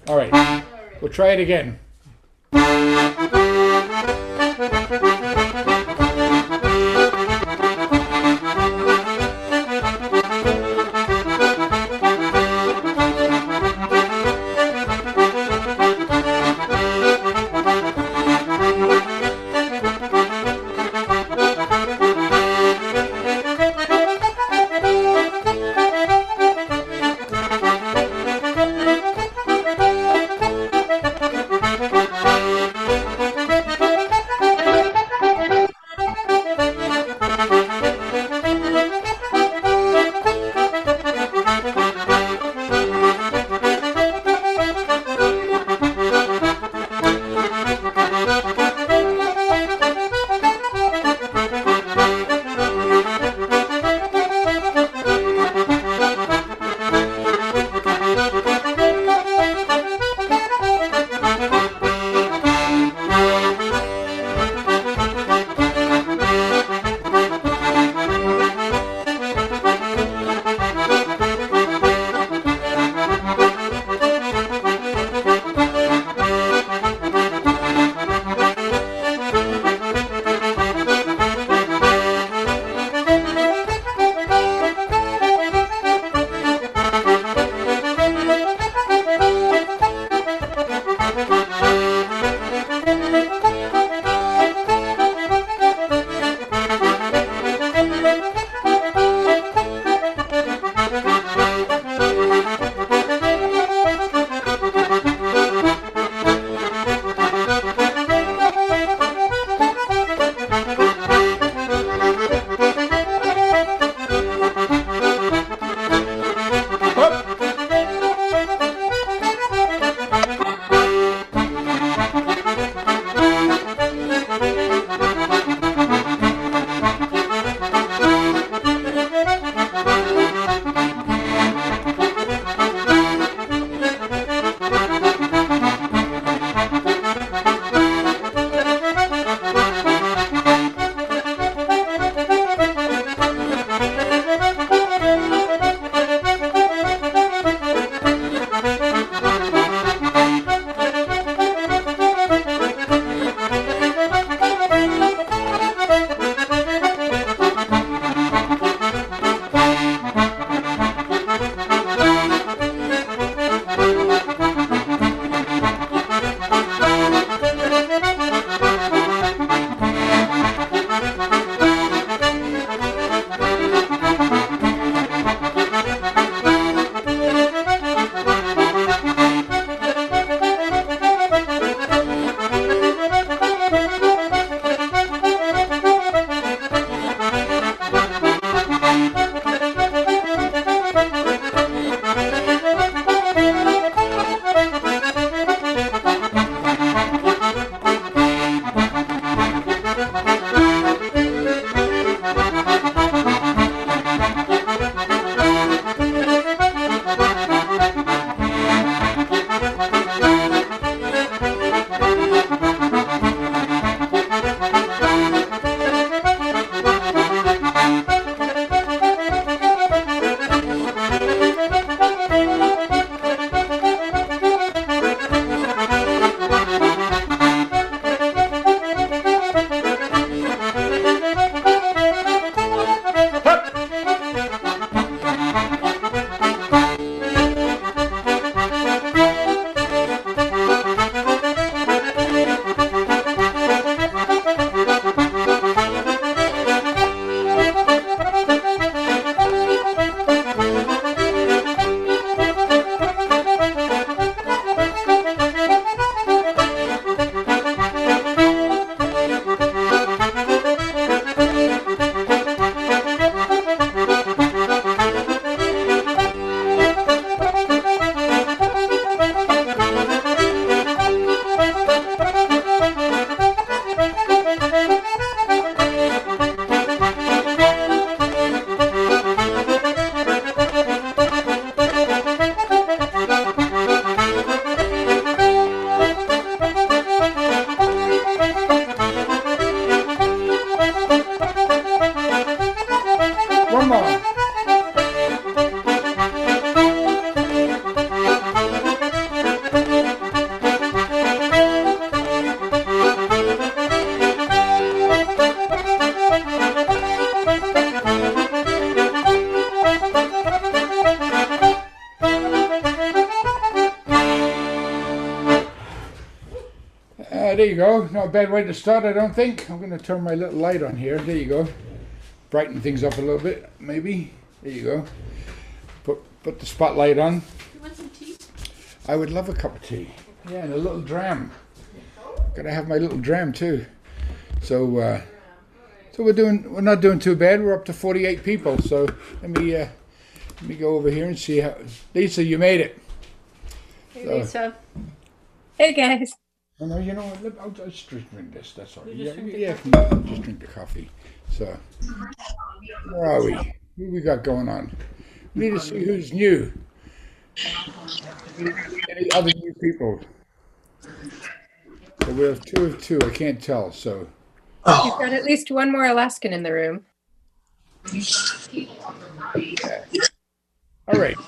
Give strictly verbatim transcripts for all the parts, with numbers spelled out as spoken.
All right, we'll try it again. Uh, there you go. Not a bad way to start, I don't think. I'm going to turn my little light on here. There you go. Brighten things up a little bit, maybe. There you go. Put put the spotlight on. You want some tea? I would love a cup of tea. Yeah, and a little dram. Gotta have my little dram too. So, uh, so we're doing. We're not doing too bad. We're up to forty-eight people. So let me uh, let me go over here and see how. Lisa, you made it. Hey, So- Lisa. Hey, guys. Oh, no, you know what? Let- I'll just drink this. That's all. You Yeah, just drink the yeah, I'll just drink the coffee. So, where are we? Who we got going on? We need to see who's new. Any other new people? So we have two of two. I can't tell. So, You've got at least one more Alaskan in the room. all right.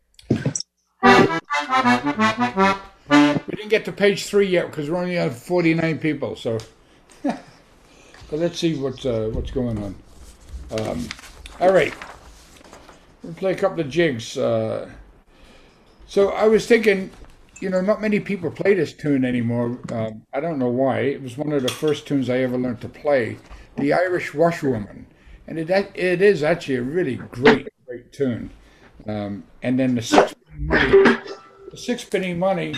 We didn't get to page three yet because we're only on forty-nine people. So, so let's see what's uh, what's going on. Um, all right. We'll play a couple of jigs. Uh, so I was thinking, you know, not many people play this tune anymore. Um, I don't know why. It was one of the first tunes I ever learned to play, The Irish Washerwoman. And it it is actually a really great, great tune. Um, and then the six penny money, the six penny money.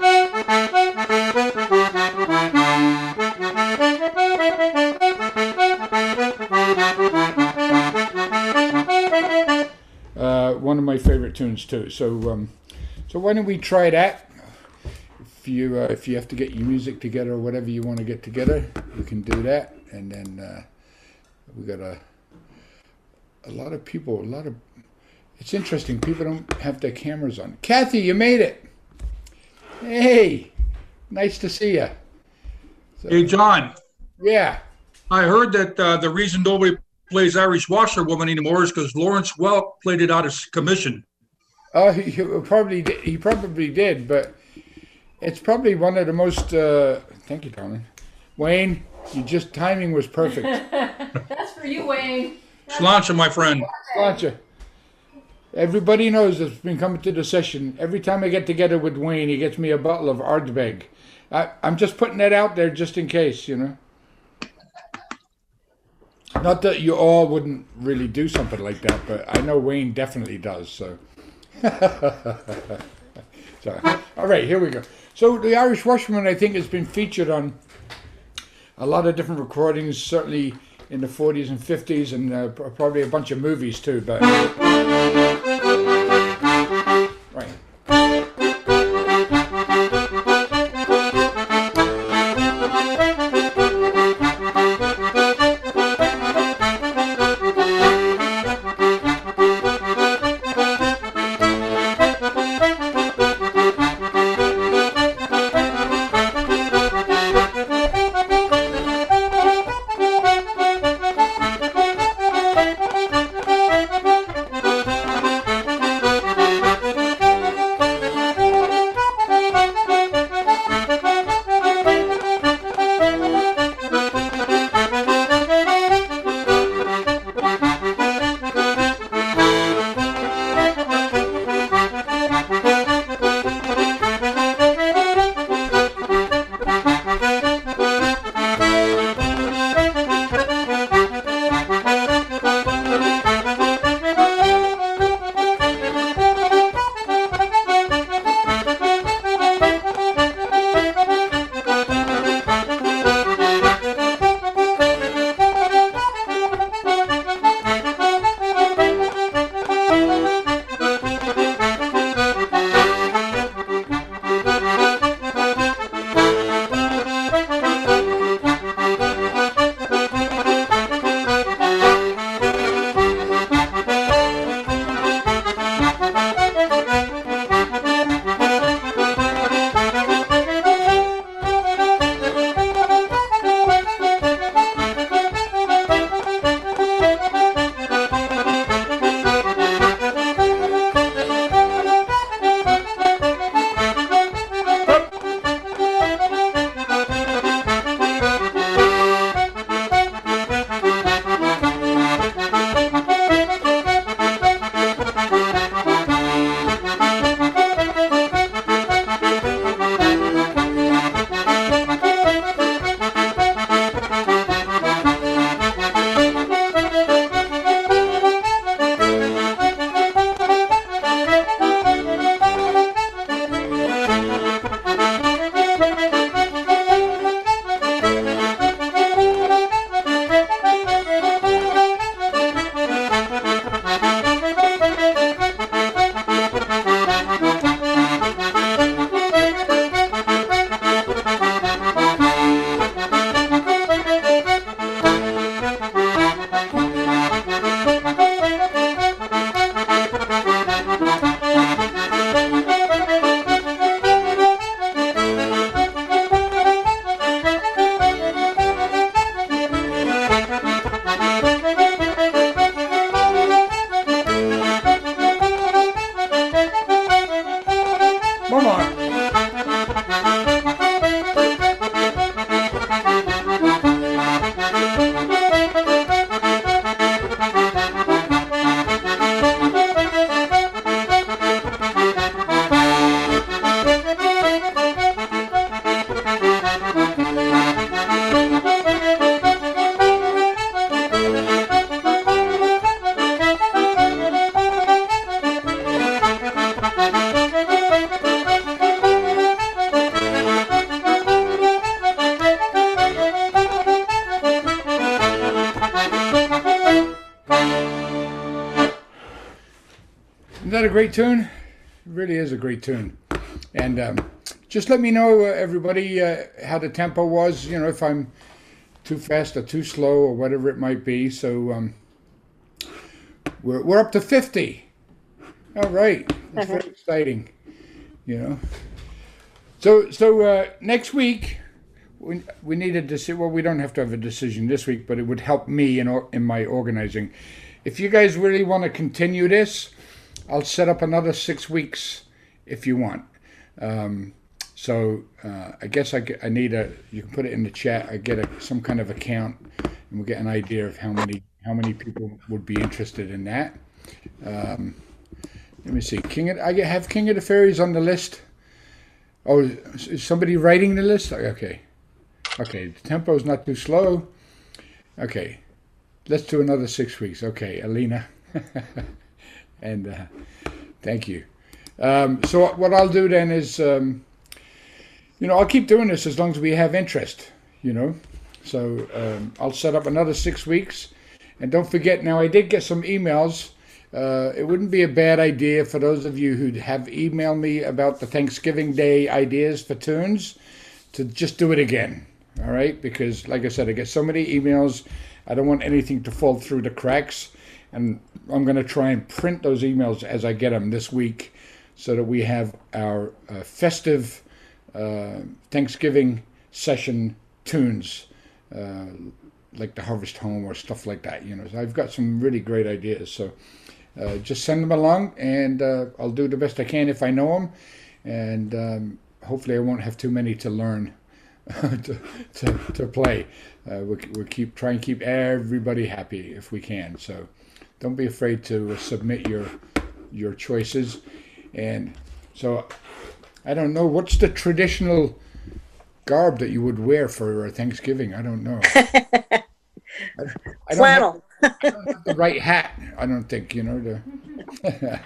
Uh, one of my favorite tunes too. So, um, so why don't we try that? If you uh, if you have to get your music together or whatever you want to get together, you can do that. And then uh, we got a a lot of people. A lot of it's interesting. People don't have their cameras on. Kathy, you made it. Hey, nice to see you. So, Hey, John, yeah. I heard that uh, the reason nobody plays Irish Washerwoman anymore is because Lawrence Welk played it out of commission. Oh, he, he probably did, he probably did, but it's probably one of the most. Uh, thank you, darling. Wayne, you just timing was perfect. That's for you, Wayne. Sláinte, my friend. Gotcha. Everybody knows that's been coming to the session. Every time I get together with Wayne, he gets me a bottle of Ardbeg. I, I'm just putting that out there just in case, you know. Not that you all wouldn't really do something like that, but I know Wayne definitely does. So, so all right, here we go. So the Irish Washerman, I think, has been featured on a lot of different recordings, certainly in the forties and fifties, and uh, probably a bunch of movies too. But right. Isn't that a great tune? It really is a great tune. And um, just let me know, uh, everybody, uh, how the tempo was, you know, if I'm too fast or too slow or whatever it might be. So um, we're, we're up to fifty. All right. That's very exciting, you know. So so uh, next week, we, we need a decision. Well, we don't have to have a decision this week, but it would help me in, or, in my organizing. If you guys really want to continue this, I'll set up another six weeks if you want. Um, so uh, I guess I, get, I need a, you can put it in the chat, I get a, some kind of account, and we'll get an idea of how many how many people would be interested in that. Um, let me see, King of, I have King of the Fairies on the list. Oh, is somebody writing the list? Okay. Okay, the tempo is not too slow. Okay, let's do another six weeks. Okay, Alina. And uh, thank you. Um, so what I'll do then is, um, you know, I'll keep doing this as long as we have interest, you know. So um, I'll set up another six weeks. And don't forget, now I did get some emails. Uh, it wouldn't be a bad idea for those of you who have emailed me about the Thanksgiving Day ideas for tunes to just do it again, all right? Because, like I said, I get so many emails. I don't want anything to fall through the cracks. And I'm going to try and print those emails as I get them this week so that we have our uh, festive uh, Thanksgiving session tunes, uh, like the Harvest Home or stuff like that. You know, so I've got some really great ideas. So uh, just send them along, and uh, I'll do the best I can if I know them. And um, hopefully I won't have too many to learn to, to, to play. Uh, we'll, we'll keep try and keep everybody happy if we can. So don't be afraid to submit your your choices. And so I don't know, what's the traditional garb that you would wear for Thanksgiving? I don't know. I, I don't Flannel. Have, I don't have the right hat, I don't think, you know. The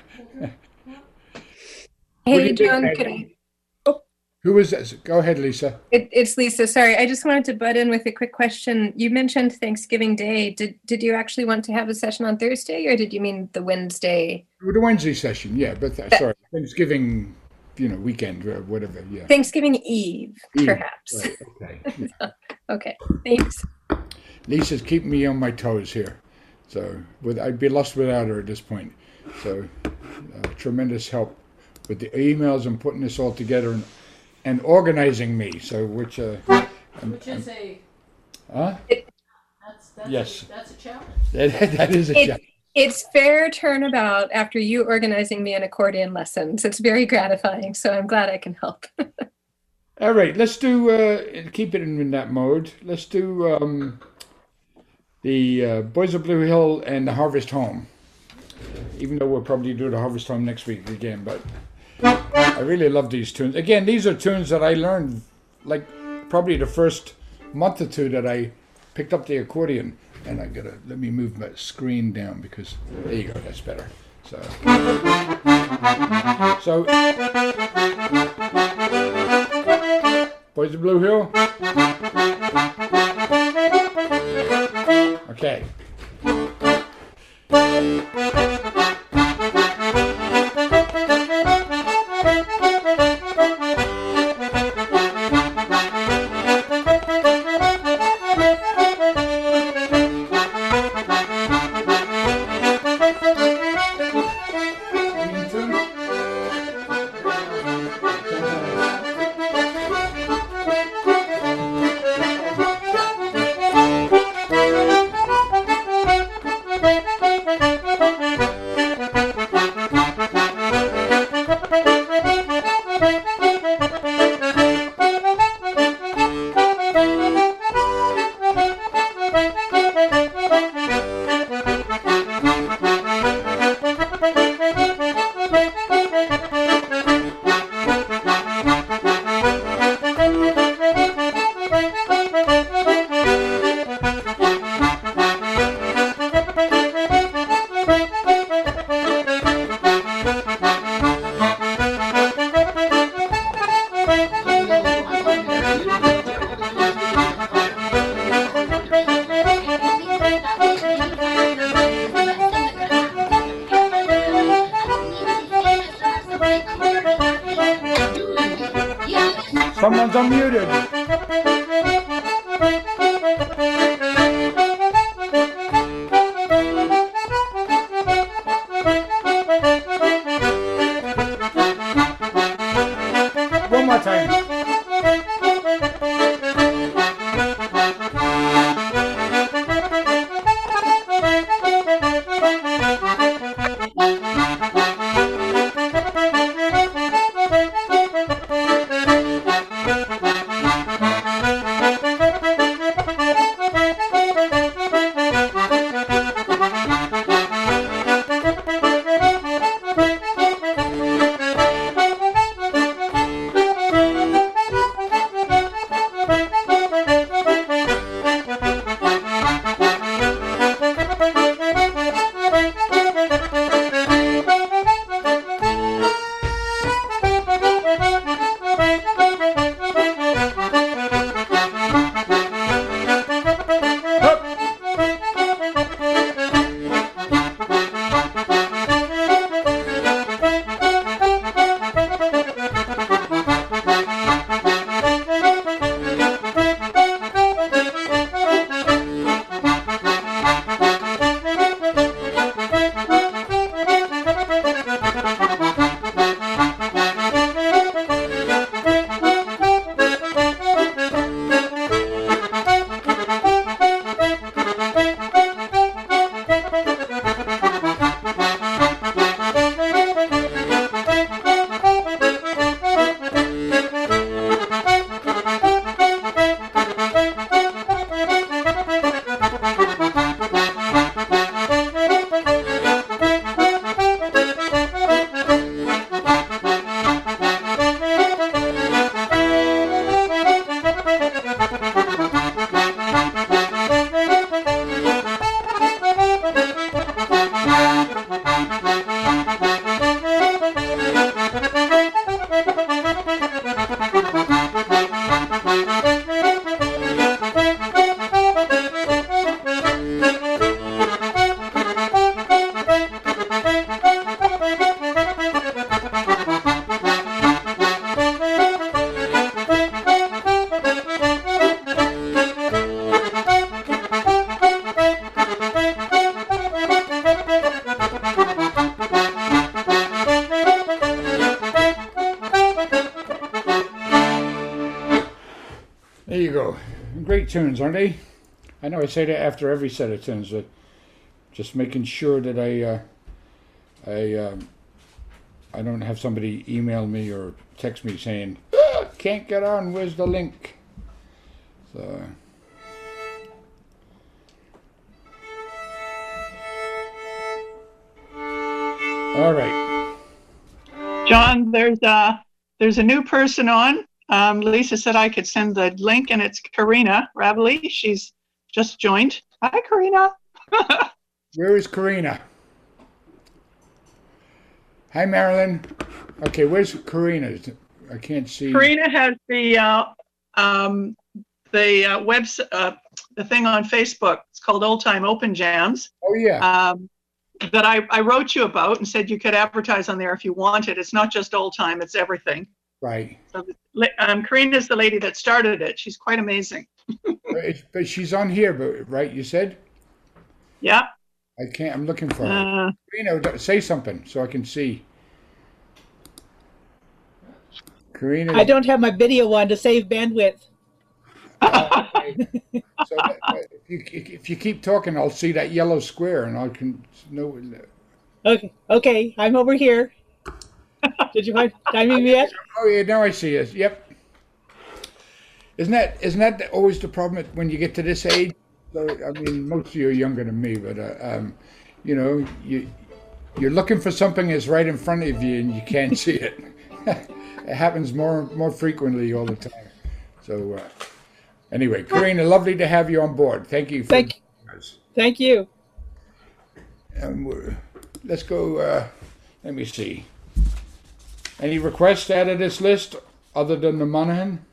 Hey, you do, John, Maggie? could I? Who is this? Go ahead, Lisa. It, it's Lisa. Sorry, I just wanted to butt in with a quick question. You mentioned Thanksgiving Day. Did did you actually want to have a session on Thursday, or did you mean the Wednesday? The Wednesday session, yeah, but uh, sorry, Thanksgiving, you know, weekend or whatever, yeah. Thanksgiving Eve, Eve, perhaps. Right, okay. Yeah. Okay, thanks. Lisa's keeping me on my toes here, so with, I'd be lost without her at this point. So uh, tremendous help with the emails and putting this all together and and organizing me. So which uh, I'm, Which is a, huh? that's, that's, Yes. a, that's a challenge. That, that is a It, job. it's fair turnabout after you organizing me an accordion lessons. It's very gratifying, so I'm glad I can help. All right, let's do uh, keep it in, in that mode. Let's do um, the uh, Boys of Blue Hill and the Harvest Home. Even though we'll probably do the Harvest Home next week again, but I really love these tunes. Again, these are tunes that I learned like probably the first month or two that I picked up the accordion. And I gotta, let me move my screen down because, there you go, that's better. So, so Boys of Blue Hill. Okay. Someone's unmuted. One more time. There you go. Great tunes, aren't they? I know I say that after every set of tunes, but just making sure that I uh, I um, I don't have somebody email me or text me saying, ah, can't get on, where's the link? So all right. John, there's a there's a new person on. Um, Lisa said I could send the link, and it's Karina Ravely. She's just joined. Hi, Karina. Where is Karina? Hi, Marilyn. Okay, where's Karina? I can't see. Karina has the uh, um, the uh, web uh, the thing on Facebook. It's called Old Time Open Jams. Oh yeah. Um, that I, I wrote you about and said you could advertise on there if you wanted. It's not just old time; it's everything. Right. So, um, Karina is the lady that started it. She's quite amazing. But she's on here, but right? You said. Yeah. I can't. I'm looking for her. Uh, Karina, say something so I can see. Karina. I don't have my video on to save bandwidth. Oh, okay. So that, if, you, if you keep talking, I'll see that yellow square, and I can know. Okay, okay, I'm over here. Did you find timing me yet? Oh yeah, now I see it. Yep. Isn't that isn't that always the problem when you get to this age? So, I mean, most of you are younger than me, but uh, um, you know, you you're looking for something that's right in front of you and you can't see it. It happens more more frequently all the time. So uh, anyway, Karina, lovely to have you on board. Thank you. For Thank, thank you. Um, we're- let's go. Uh, let me see. Any requests out of this list? other than the Monahan?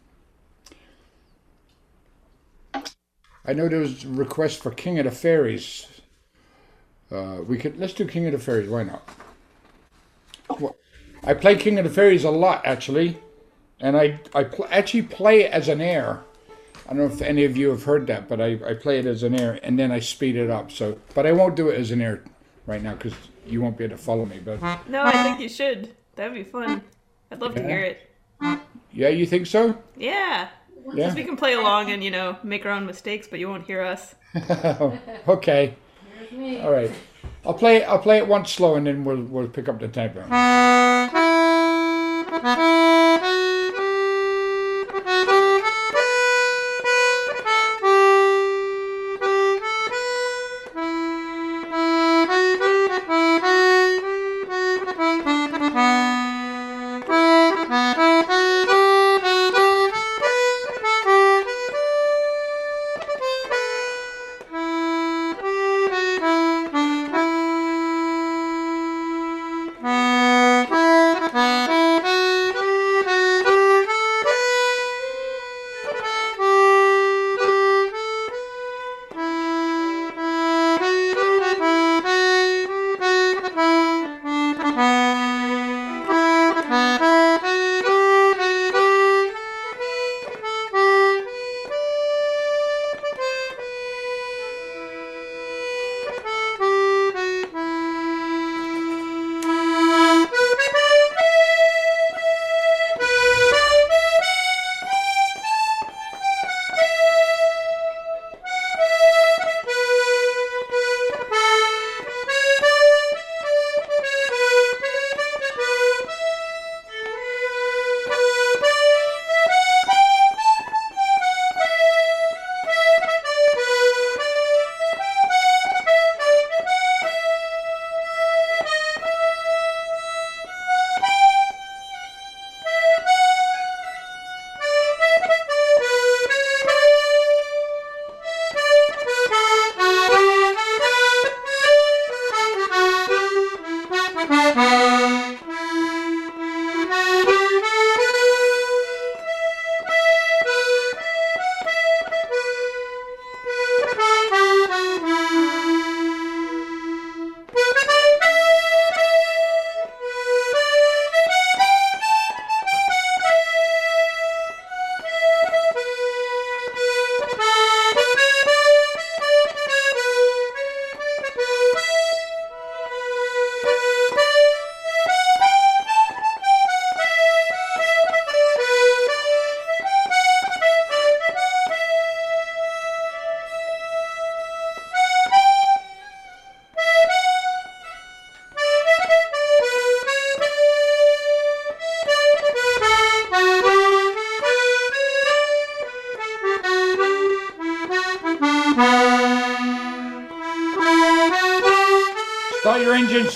I know there was a request for King of the Fairies. Uh, we could let's do King of the Fairies. Why not? Well, I play King of the Fairies a lot actually, and I I pl- actually play it as an air. I don't know if any of you have heard that, but I, I play it as an air and then I speed it up. So, but I won't do it as an air right now because you won't be able to follow me. But No, I think you should. That'd be fun. I'd love to Yeah. hear it. yeah, you think so? Yeah. Yeah. Because we can play along and, you know, make our own mistakes, but you won't hear us. Okay. Here's me. All right. I'll play. I'll play it once slow, and then we'll we'll pick up the tempo. Start your engines.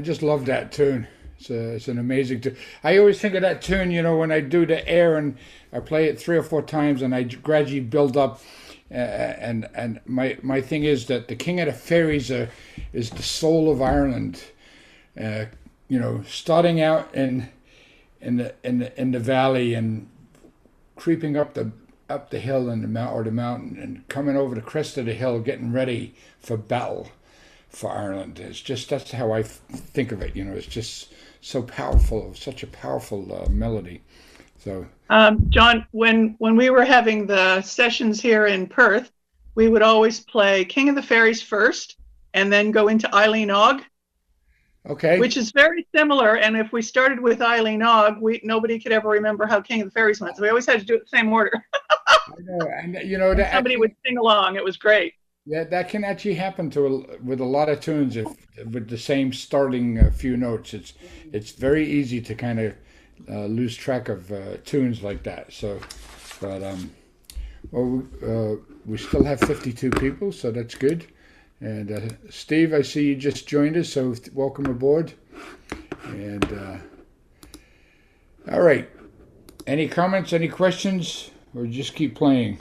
just love that tune. It's, a, it's an amazing tune. I always think of that tune, you know, when I do the air and I play it three or four times and I gradually build up. Uh, and and my my thing is that the King of the Fairies uh, is the soul of Ireland. Uh, you know, starting out in in the in the in the valley and creeping up the up the hill and the mount or the mountain and coming over the crest of the hill, getting ready for battle for Ireland. It's just that's how I f- think of it. You know, it's just so powerful, such a powerful uh, melody. So, um, John, when when we were having the sessions here in Perth, we would always play King of the Fairies first, and then go into Eileen Og. Okay. Which is very similar. And if we started with Eileen Og, we nobody could ever remember how King of the Fairies went. So we always had to do it the same order. I know, and you know that somebody would sing along. It was great. Yeah, that can actually happen to a, with a lot of tunes if with the same starting uh, few notes. It's it's very easy to kind of uh, lose track of uh, tunes like that. So, but um, well, uh, we still have fifty-two people, so that's good. And uh, Steve, I see you just joined us, so welcome aboard. And uh, all right, any comments, any questions, or just keep playing?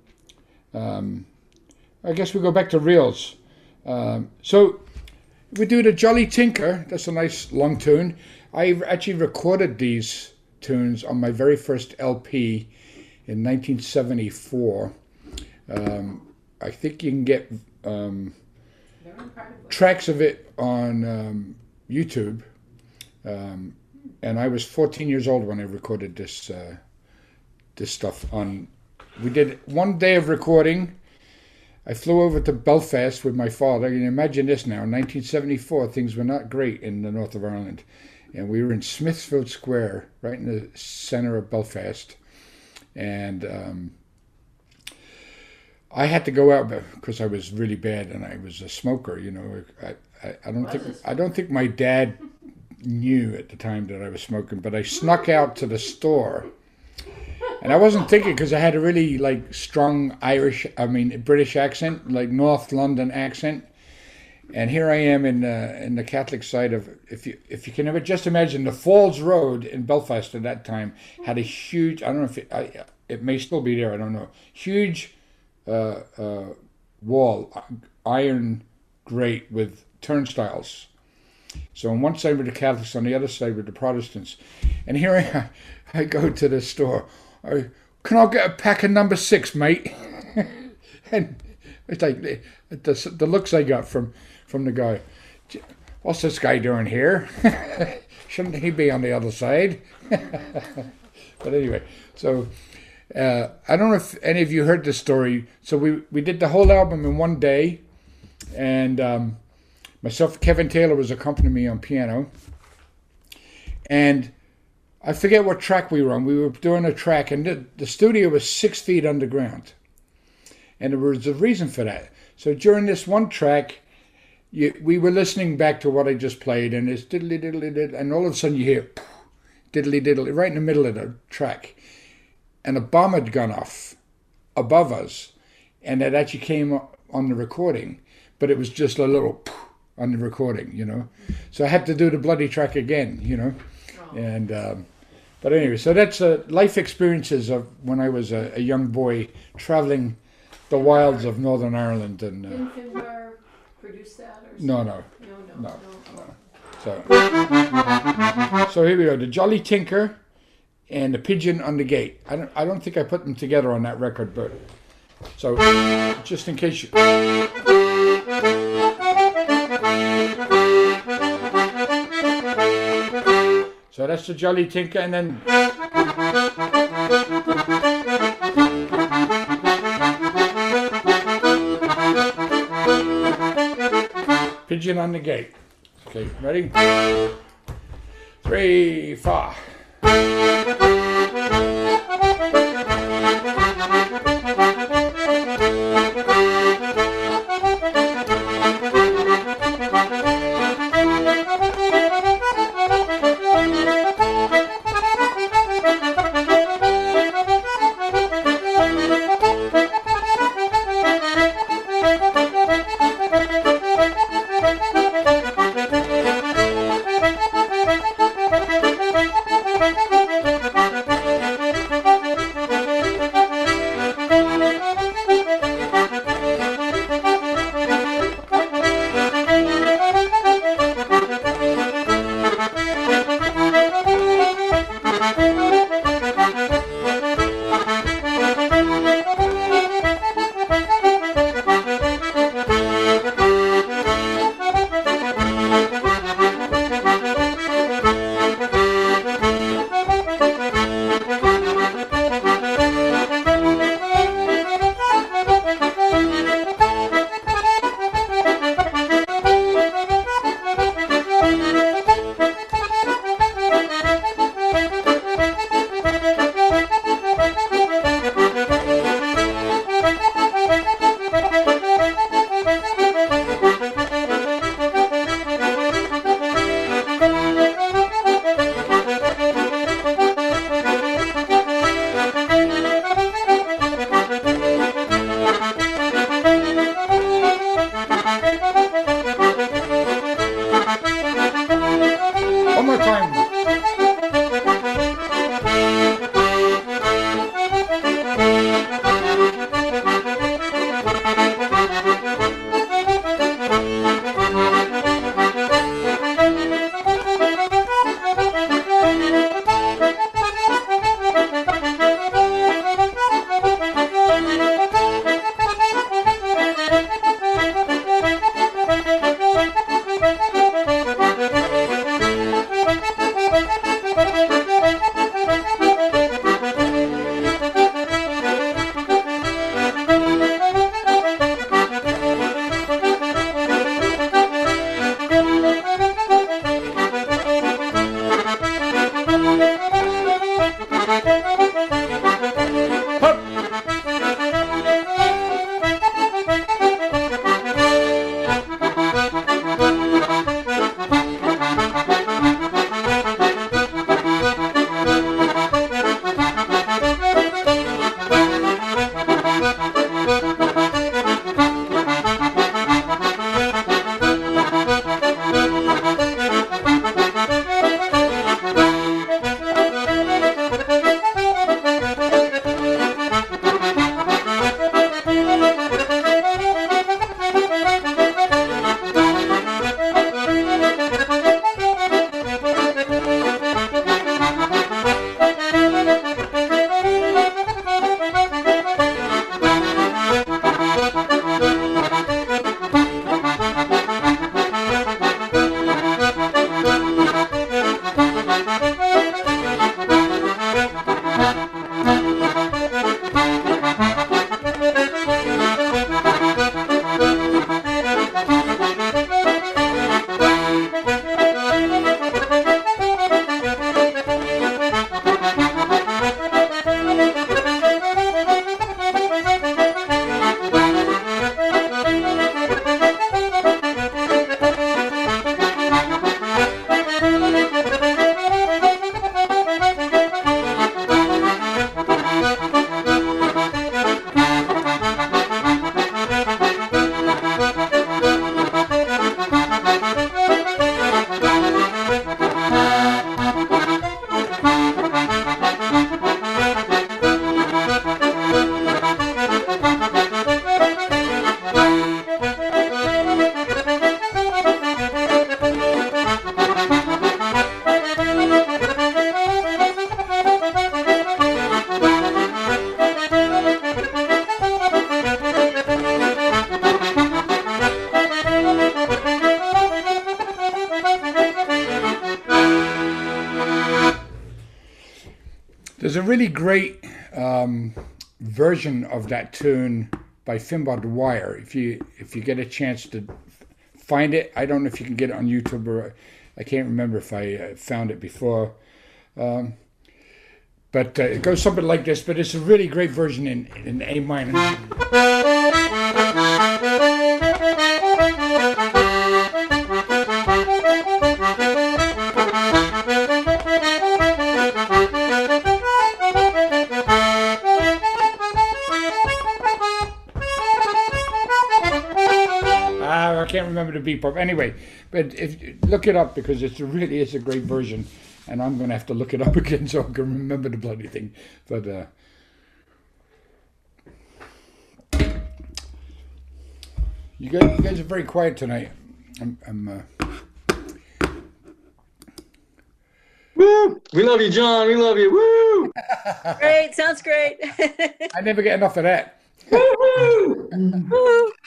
Um, I guess we go back to reels. Um, so we do the Jolly Tinker. That's a nice long tune. I actually recorded these tunes on my very first L P in nineteen seventy-four. Um, I think you can get um, tracks of it on um, YouTube. Um, and I was fourteen years old when I recorded this uh, this stuff on. We did one day of recording. I flew over to Belfast with my father. You can imagine this now. In nineteen seventy-four, things were not great in the north of Ireland. And we were in Smithfield Square, right in the center of Belfast. And um, I had to go out because I was really bad and I was a smoker. You know, I, I, I don't think I don't think my dad knew at the time that I was smoking, but I snuck out to the store. And I wasn't thinking because I had a really like strong Irish, I mean British accent, like North London accent. And here I am in uh, in the Catholic side of, if you if you can ever just imagine, the Falls Road in Belfast at that time had a huge, I don't know if it, I, it may still be there, I don't know, huge uh, uh, wall, iron grate with turnstiles. So on one side were the Catholics, on the other side were the Protestants. And here I am, I go to the store. I, can I get a pack of number six, mate? And it's like the, the, the looks I got from, from the guy. What's this guy doing here? Shouldn't he be on the other side? But anyway, so uh, I don't know if any of you heard this story. So we, we did the whole album in one day. And um, myself, Kevin Taylor was accompanying me on piano. And I forget what track we were on. We were doing a track, and the, the studio was six feet underground. And there was a reason for that. So during this one track, you, we were listening back to what I just played, and it's diddly diddly diddly, and all of a sudden you hear diddly diddly right in the middle of the track. And a bomb had gone off above us, and it actually came on the recording, but it was just a little on the recording, you know. So I had to do the bloody track again, you know. And um, but anyway, so that's uh, life experiences of when I was a, a young boy traveling the wilds of Northern Ireland. And uh, Didn't Finbar produce that or something? no, no, No, no, no, no. no. So so here we go, the Jolly Tinker and the Pigeon on the Gate. I don't I don't think I put them together on that record, but so just in case you. So that's the Jolly Tinker, and then Pigeon on the Gate. Okay, ready? Three, four. There's a really great um, version of that tune by Finbar Dwyer. If you if you get a chance to find it, I don't know if you can get it on YouTube or I can't remember if I uh, found it before. Um, but uh, it goes something like this. But it's a really great version in in A minor. I can't remember the beat part. Anyway, but if look it up because it's a really is a great version, and I'm going to have to look it up again so I can remember the bloody thing. But uh, you guys, you guys are very quiet tonight. I'm. I'm uh... Woo! We love you, John. We love you. Woo! Great. Sounds great. I never get enough of that. Woo!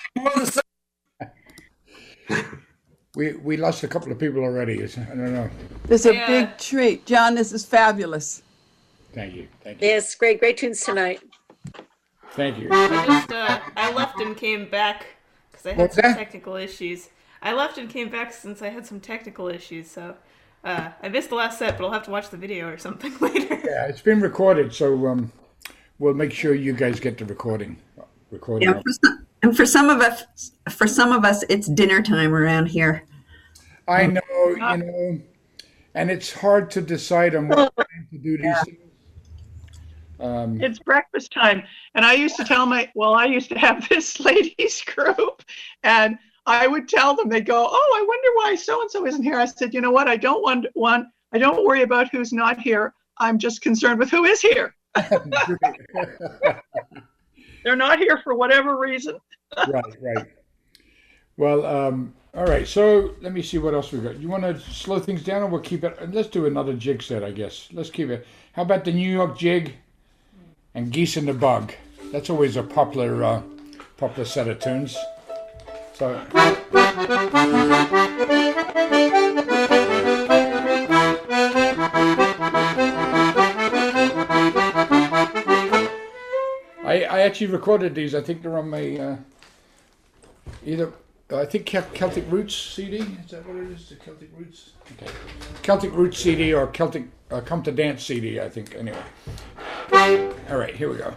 We we lost a couple of people already. I don't know. It's a Yeah. big treat. John, this is fabulous. Thank you. Thank you. Yes, great. Great tunes tonight. Thank you. I just uh, I left and came back because I had What's some that? technical issues. I left and came back since I had some technical issues. So uh, I missed the last set, but I'll have to watch the video or something later. Yeah, it's been recorded, so um, we'll make sure you guys get the recording. Recording. Yeah, for some, and for some of us, for some of us, it's dinner time around here. I know, you know, and it's hard to decide on what time to do these things. Um, It's breakfast time. And I used to tell my, well, I used to have this ladies group and I would tell them, they'd go, oh, I wonder why so-and-so isn't here. I said, you know what? I don't want one. I don't worry about who's not here. I'm just concerned with who is here. They're not here for whatever reason. right, right. Well, um, all right. So let me see what else we got. You want to slow things down, or we'll keep it? Let's do another jig set, I guess. Let's keep it. How about the New York Jig and Geese in the Bug? That's always a popular, uh, popular set of tunes. So. I, I actually recorded these. I think they're on my uh, either I think Cel- Celtic Roots C D. Is that what it is? The Celtic Roots. Okay, Celtic Roots C D or Celtic uh, Come to Dance C D. I think anyway. All right, here we go.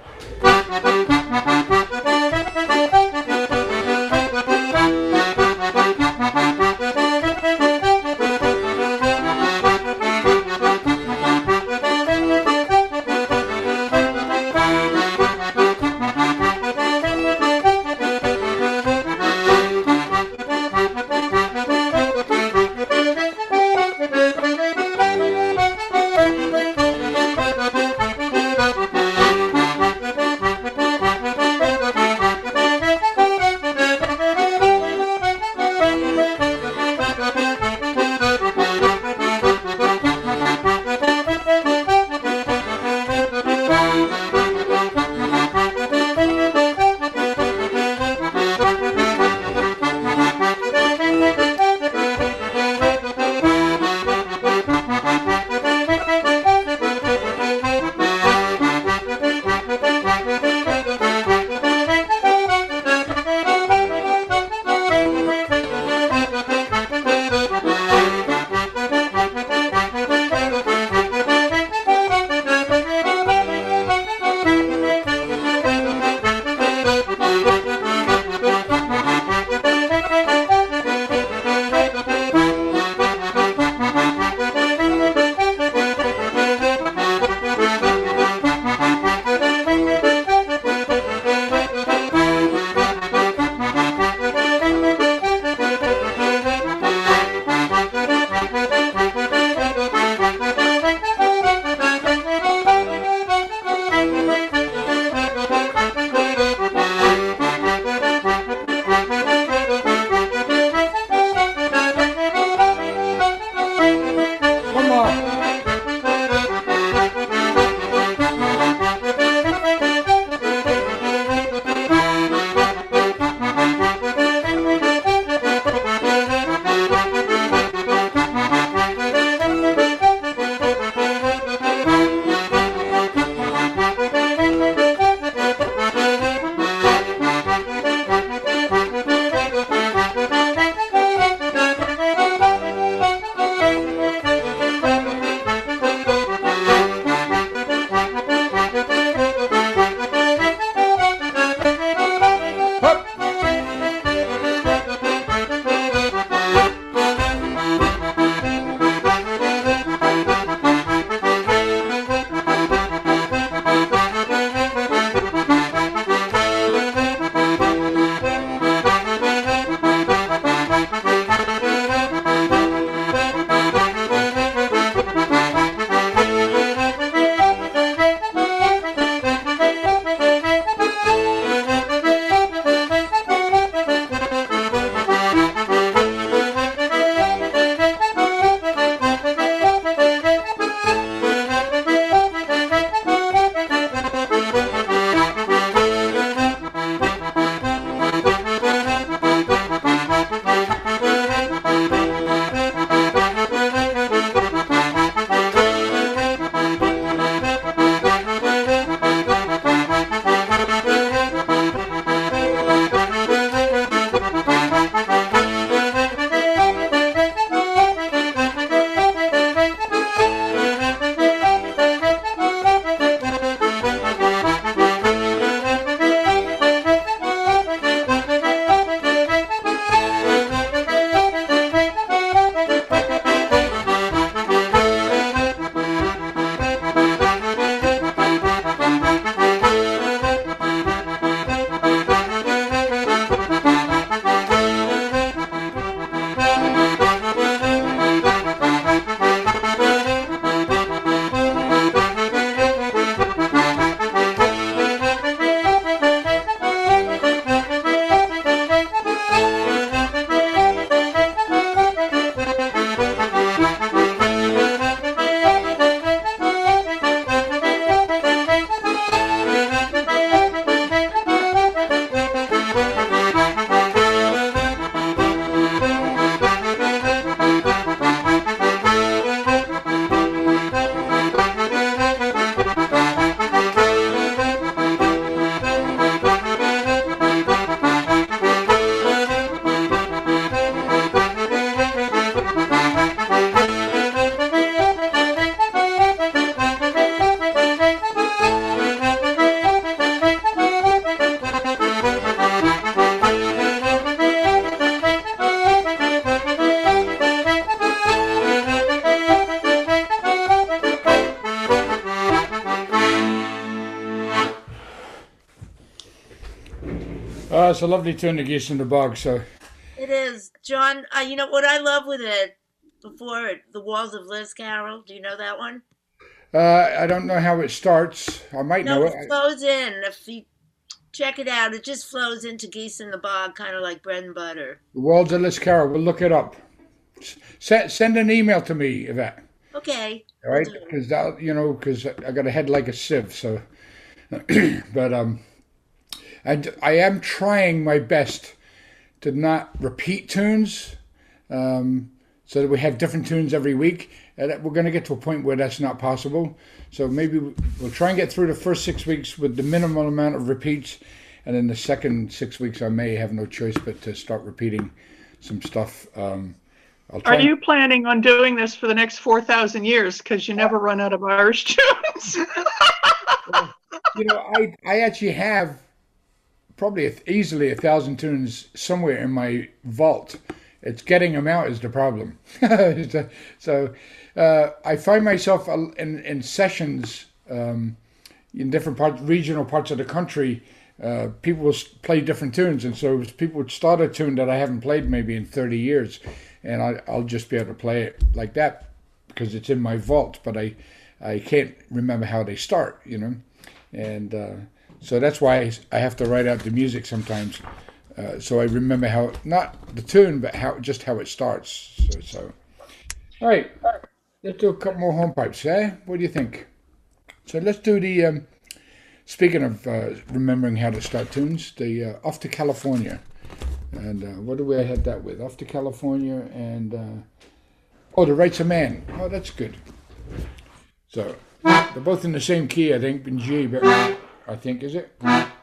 Oh, it's a lovely tune, The Geese in the Bog. So It is. John, uh, you know what I love with it? Before it, The Walls of Liz Carroll. Do you know that one? uh, I don't know how it starts. I might No, know it it. flows in. If you check it out, it just flows into Geese in the Bog, kind of like bread and butter. The Walls of Liz Carroll. We'll look it up. Send send an email to me, Yvette. Okay. All right, because that you know, because I got a head like a sieve. So, but um, I I am trying my best to not repeat tunes, um, so that we have different tunes every week. And we're going to get to a point where that's not possible. So maybe we'll try and get through the first six weeks with the minimal amount of repeats, and then the second six weeks I may have no choice but to start repeating some stuff. Um, I'll try Are you planning on doing this for the next four thousand years? Because you never run out of Irish tunes. You know, I I actually have probably a, easily a thousand tunes somewhere in my vault. It's getting them out is the problem. so so uh, I find myself in in sessions um, in different parts, regional parts of the country. Uh, people will play different tunes, and so people would start a tune that I haven't played maybe in thirty years, and I, I'll just be able to play it like that because it's in my vault. But I I can't remember how they start, you know. And uh, so that's why I, I have to write out the music sometimes, uh, so I remember how, not the tune, but how just how it starts. So, so. All right, let's do a couple more home pipes, eh? What do you think? So let's do the, um, speaking of uh, remembering how to start tunes, the uh, Off to California. And uh, what do we have that with? Off to California and, uh, oh, The Rights of Man. Oh, that's good. So, they're both in the same key, I think, in G, but I think, is it?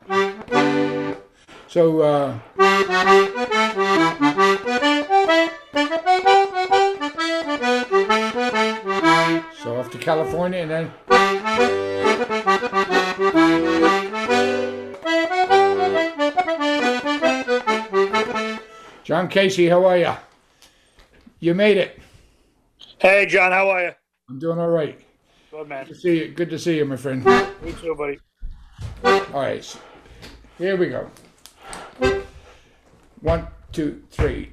So, uh, so off to California and then. John Casey, how are you? You made it. Hey, John, how are you? I'm doing all right. Good, man. Good to see you. Good to see you, my friend. Me too, buddy. All right, so here we go. One, two, three.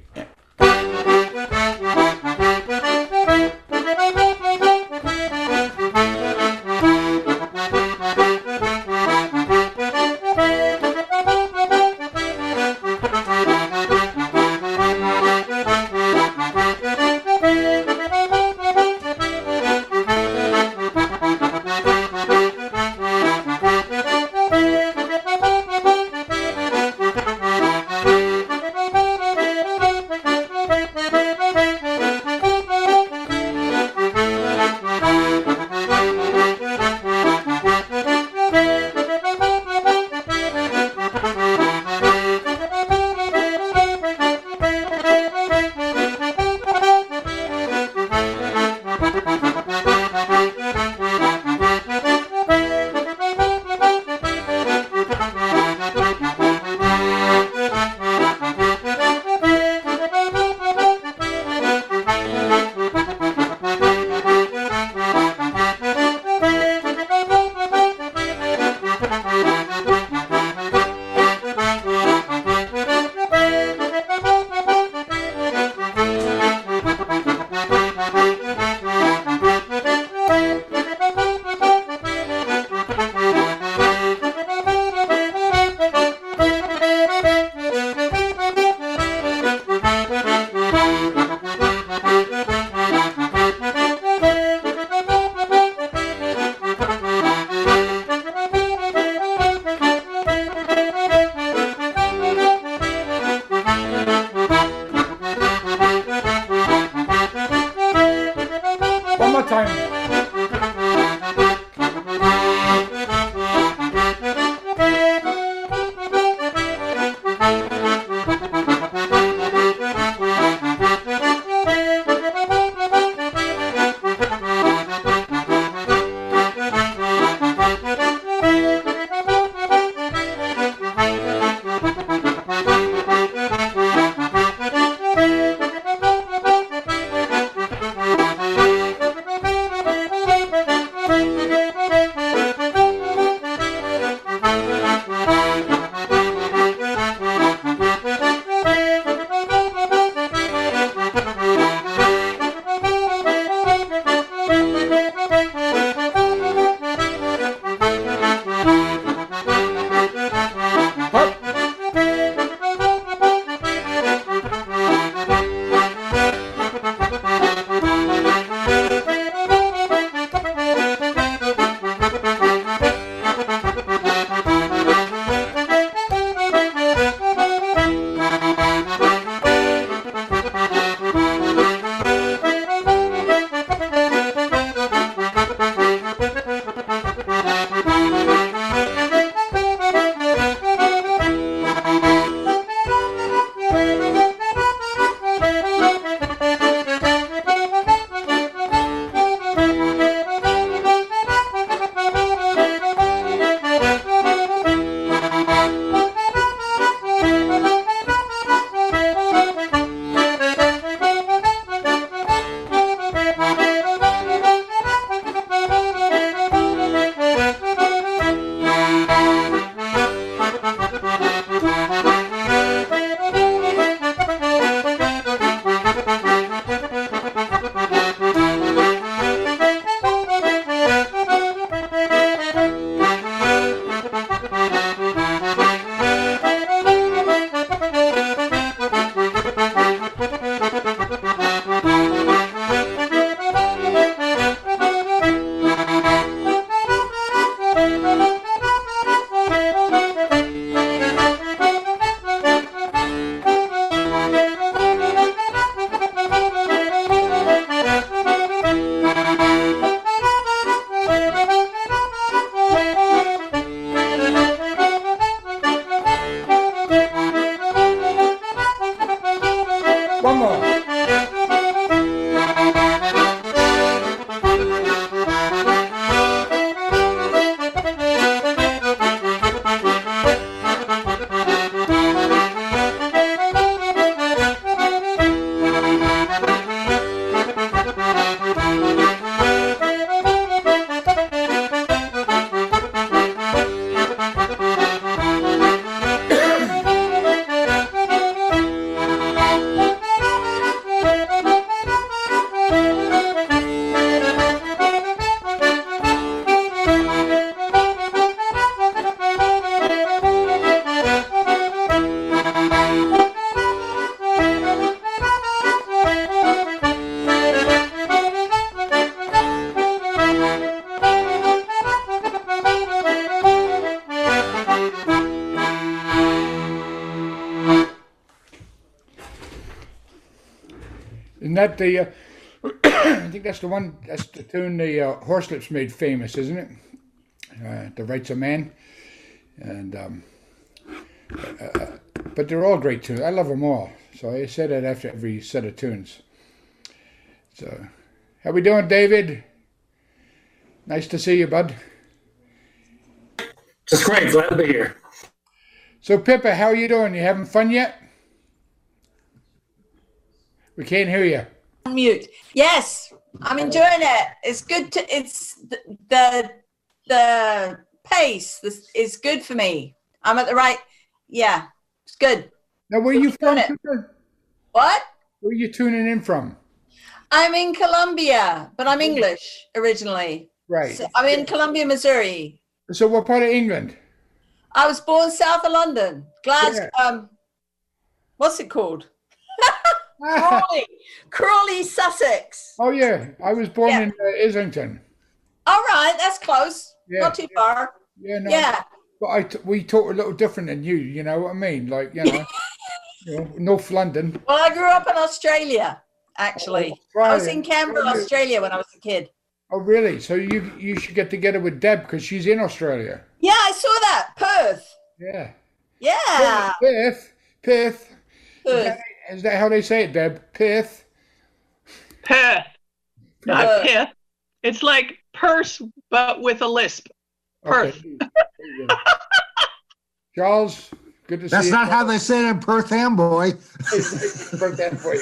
that the? Uh, I think that's the one. That's the tune the uh, Horselips made famous, isn't it? Uh, the Rights of Man, and um, uh, but they're all great tunes. I love them all. So I say that after every set of tunes. So, how we doing, David? Nice to see you, bud. Just great. Glad to be here. So, Pippa, how are you doing? You having fun yet? We can't hear you. Mute. Yes, I'm enjoying it. It's good to. It's the the, the pace. This is good for me. I'm at the right. Yeah, it's good. Now, where are you from? It. What? Where are you tuning in from? I'm in Colombia, but I'm English originally. Right. So I'm in Columbia, Missouri. So, what part of England? I was born south of London, Glasgow. Yeah. Um, what's it called? Crawley, Crawley, Sussex. Oh yeah, I was born Yeah. in uh, Islington. All right, that's close. Yeah. Not too far. Yeah, no. Yeah. But I t- we talk a little different than you. You know what I mean? Like you know, you know North London. Well, I grew up in Australia, actually. Oh, I was in right. Canberra, Oh, you- Australia when I was a kid. Oh really? So you you should get together with Deb because she's in Australia. Yeah, I saw that. Perth. Yeah. Yeah. Perth. Perth. Is Perth. that, is that how they say it, Deb? Perth. Perth, not Perth. pith. It's like purse, but with a lisp. Perth. Okay. There you go. Charles, good to That's see you. not how they say it in Perth Amboy. Perth Amboy,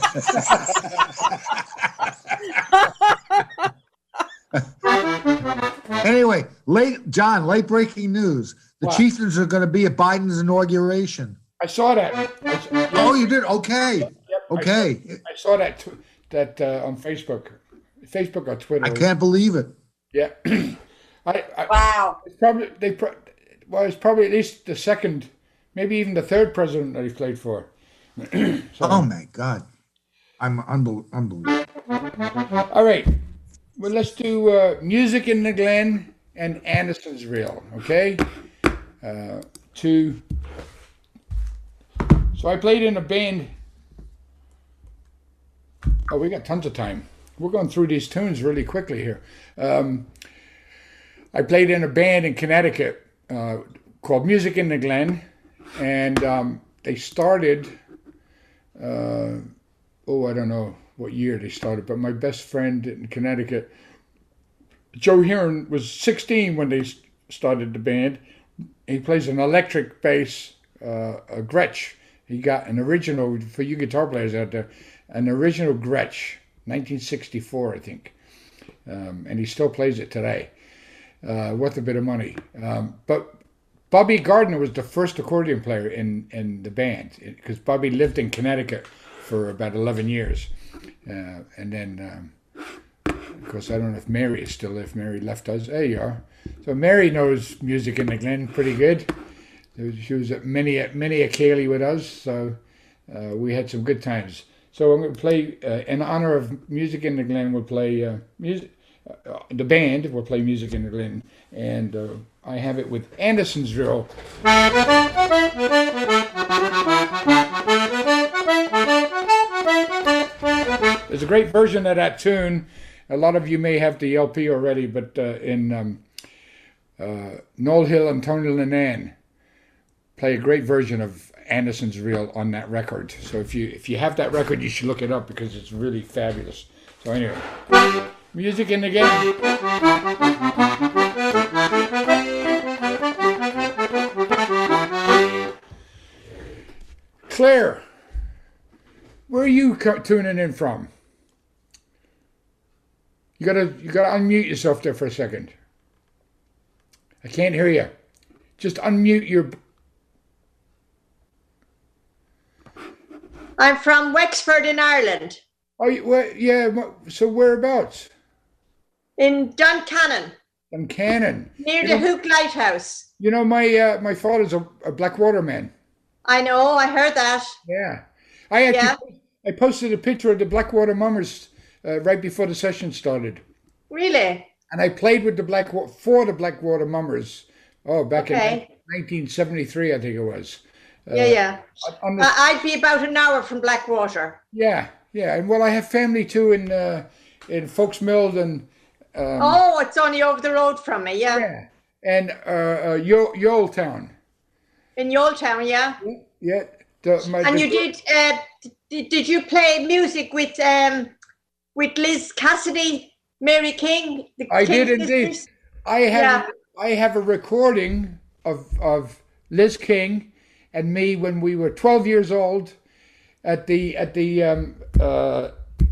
right. Anyway, late John, late breaking news. The What? Chieftains are going to be at Biden's inauguration. I saw that. I saw, Oh, you did? Okay. Yep, I Okay. saw, I saw that t- that uh, on Facebook, Facebook or Twitter. I can't believe it. Yeah. I, I Wow. it's probably they pro- well it's probably at least the second, maybe even the third president that he played for. So- Oh my God. I'm unbel- unbelievable. All right. Well, let's do uh, Music in the Glen and Anderson's Reel, okay? Uh, two. So I played in a band. Oh, we got tons of time. We're going through these tunes really quickly here. Um, I played in a band in Connecticut uh, called Music in the Glen, and um, they started, uh, oh, I don't know what year they started, but my best friend in Connecticut, Joe Heron, was sixteen when they s- started the band. He plays an electric bass, uh, a Gretsch. He got an original, for you guitar players out there, an original Gretsch, nineteen sixty-four, I think. Um, and he still plays it today. Uh, worth a bit of money. Um, but Bobby Gardner was the first accordion player in, in the band, because Bobby lived in Connecticut for about eleven years. Uh, and then, um, of course, I don't know if Mary is still, if Mary left us. There you are. So Mary knows Music in the Glen pretty good. She was at many, at many a Cayley with us, so uh, we had some good times. So I'm going to play, uh, in honor of Music in the Glen, we'll play uh, music. Uh, the band will play Music in the Glen, and uh, I have it with Anderson's Reel. There's a great version of that tune. A lot of you may have the L P already, but uh, in um, uh, Noel Hill and Tony Lennon play a great version of Anderson's Reel on that record. So if you if you have that record, you should look it up because it's really fabulous. So anyway, Music in the Glen. Claire, where are you co- tuning in from? You gotta you gotta unmute yourself there for a second. I can't hear you. Just unmute your. I'm from Wexford in Ireland. Oh, you- where, yeah. wh- So whereabouts? In Duncannon, Duncannon. near You the know, Hook Lighthouse. you know my uh, my father's a, a Blackwater man. I know, I heard that. Yeah, I actually Yeah. I posted a picture of the Blackwater Mummers uh, right before the session started, Really? and I played with the Black for the Blackwater Mummers. Oh, back Okay. in nineteen seventy-three, I think it was. Uh, Yeah, yeah. on the- I- I'd be about an hour from Blackwater. Yeah, yeah. And well, I have family too in uh, in Folks Mill and um, Oh, it's only over the road from me. Yeah. yeah, and uh, uh, Yo Yole Town. In Yoletown, yeah. Yeah. The, my, And the- you did. Uh, did, did you play music with um with Liz Cassidy, Mary King? The I King did indeed. sisters? I have Yeah. I have a recording of of Liz King and me when we were twelve years old at the at the um, uh,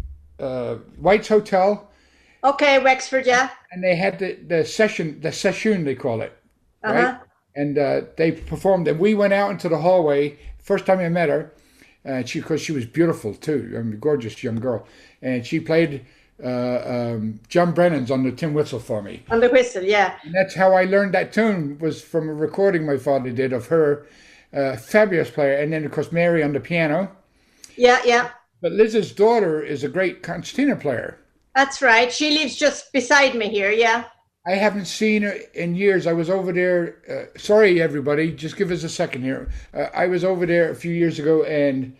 uh, White's Hotel, Okay, Wexford, yeah. and they had the, the session the session they call it, right? Uh-huh. And uh, they performed, and we went out into the hallway. First time I met her, uh, she because she was beautiful too, I mean, gorgeous young girl, and she played uh, um, John Brennan's on the tin whistle for me. On the whistle, yeah. And that's how I learned that tune, was from a recording my father did of her. Uh, fabulous player. And then, of course, Mary on the piano. Yeah, yeah. But Liz's daughter is a great concertina player. That's right. She lives just beside me here, yeah. I haven't seen her in years. I was over there. Uh, sorry, everybody. Just give us a second here. Uh, I was over there a few years ago, and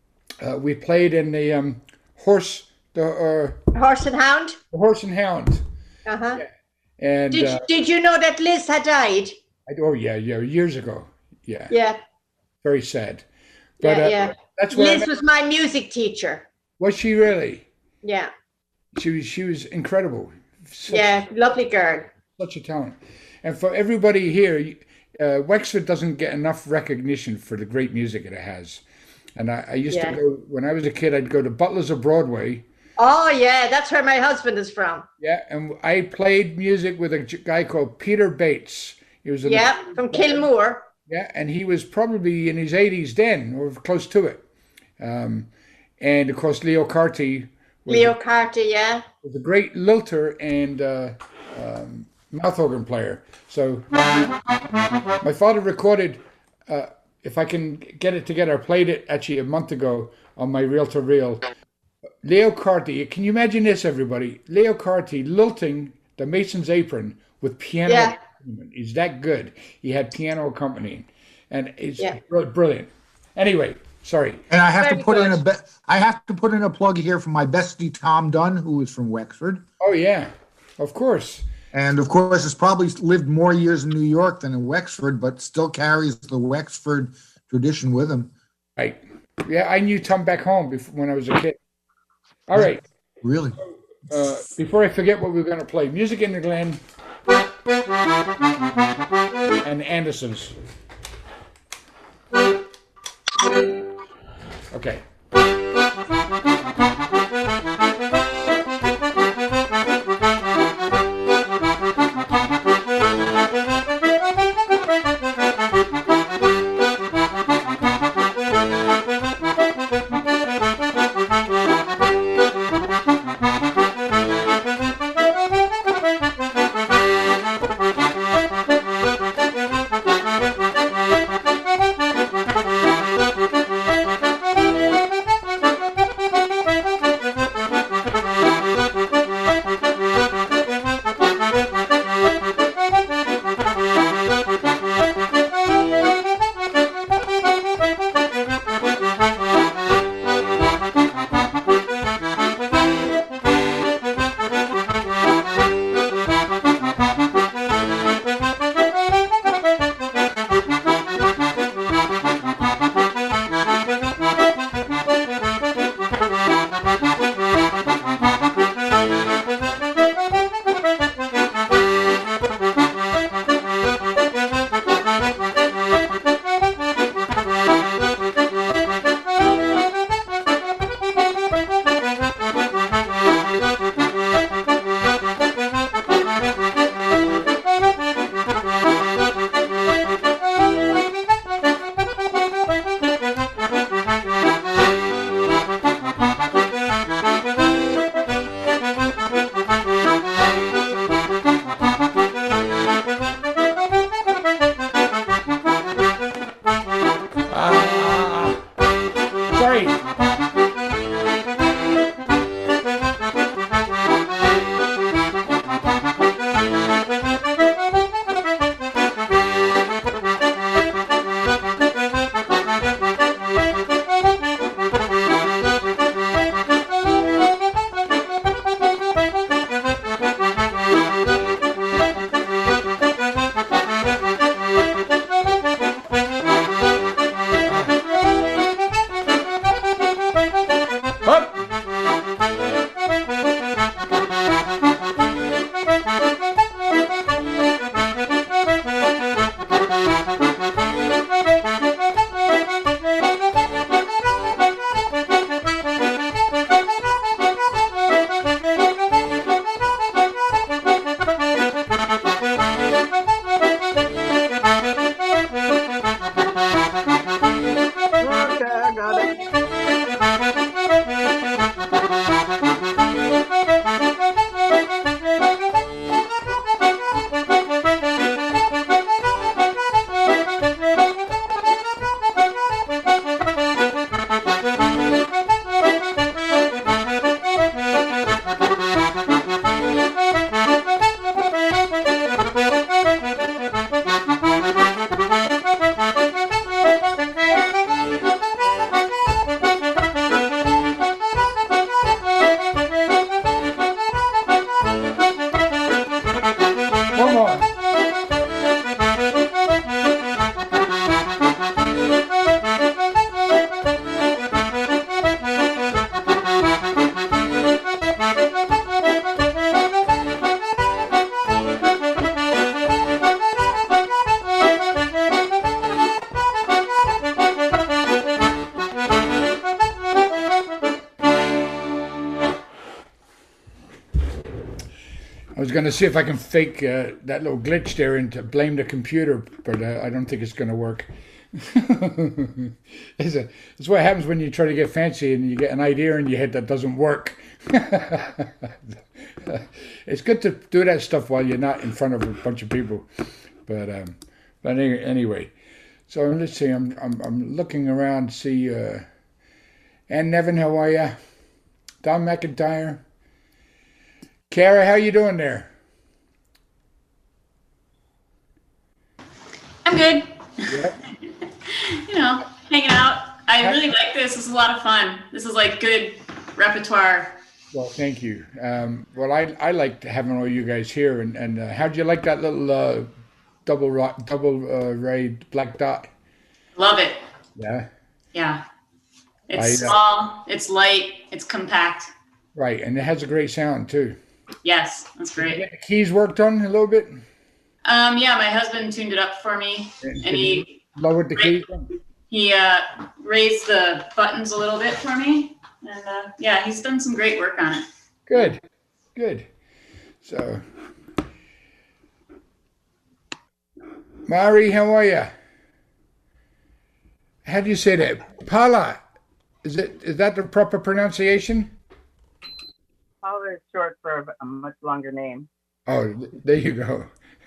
uh, we played in the um, horse, the, uh, Horse and Hound. the horse and hound. Uh-huh. And Did, uh, did you know that Liz had died? I, oh yeah, yeah, years ago. Yeah, Yeah. very sad. But yeah, uh, yeah. that's where I Liz met- was my music teacher. was she really? Yeah. She was she was incredible. Such, Yeah, lovely girl. such a talent. And for everybody here, uh, Wexford doesn't get enough recognition for the great music it has. And I, I used Yeah. to go, when I was a kid, I'd go to Butlers of Broadway. Oh, yeah, that's where my husband is from. Yeah, and I played music with a j- guy called Peter Bates. He was an, Yeah, from Kilmore. Yeah, and he was probably in his eighties then, or close to it. Um, and of course, Leo Carty was, Leo Carter, yeah. was a great lilter and uh, um, mouth organ player. So my father recorded, uh, if I can get it together, I played it actually a month ago on my reel to reel. Leo Carty, can you imagine this, everybody? Leo Carty lilting the Mason's Apron with piano Yeah. accompaniment. He's that good. He had piano accompanying, and it's Yeah. br- brilliant. Anyway, sorry. And I have Very to put in a good. be- I have to put in a plug here for my bestie Tom Dunn, who is from Wexford, Oh yeah, of course. and of course has probably lived more years in New York than in Wexford, but still carries the Wexford tradition with him. Right. Yeah, I knew Tom back home before, when I was a kid. All right. Really? Uh, before I forget what we we're going to play, Music in the Glen and Andersons. Okay. Thank you. was going to see if I can fake uh, that little glitch there and to blame the computer, but uh, I don't think it's going to work. it's, a, it's what happens when you try to get fancy and you get an idea in your head that doesn't work. It's good to do that stuff while you're not in front of a bunch of people. But um, but any, anyway, so let's see. I'm I'm I'm looking around to see. Uh, Ann Nevin, how are ya? Don McIntyre. Kara, how you doing there? I'm good. Yeah. You know, hanging out. I really like this. This is a lot of fun. This is like good repertoire. Well, thank you. Um, well, I I liked having all you guys here. And and uh, how'd you like that little uh, double ro- double uh, ray black dot? Love it. Yeah. Yeah. It's I, uh, small. It's light. It's compact. Right, and it has a great sound too. Yes, that's great. Get the keys worked on a little bit. Um, yeah, my husband tuned it up for me, and he lowered the keys. he uh, raised the buttons a little bit for me, and uh, yeah, he's done some great work on it. Good, good. So, Mari, how are you? How do you say that? Paula, is it is that the proper pronunciation? Paula is short for a much longer name. Oh, there you go.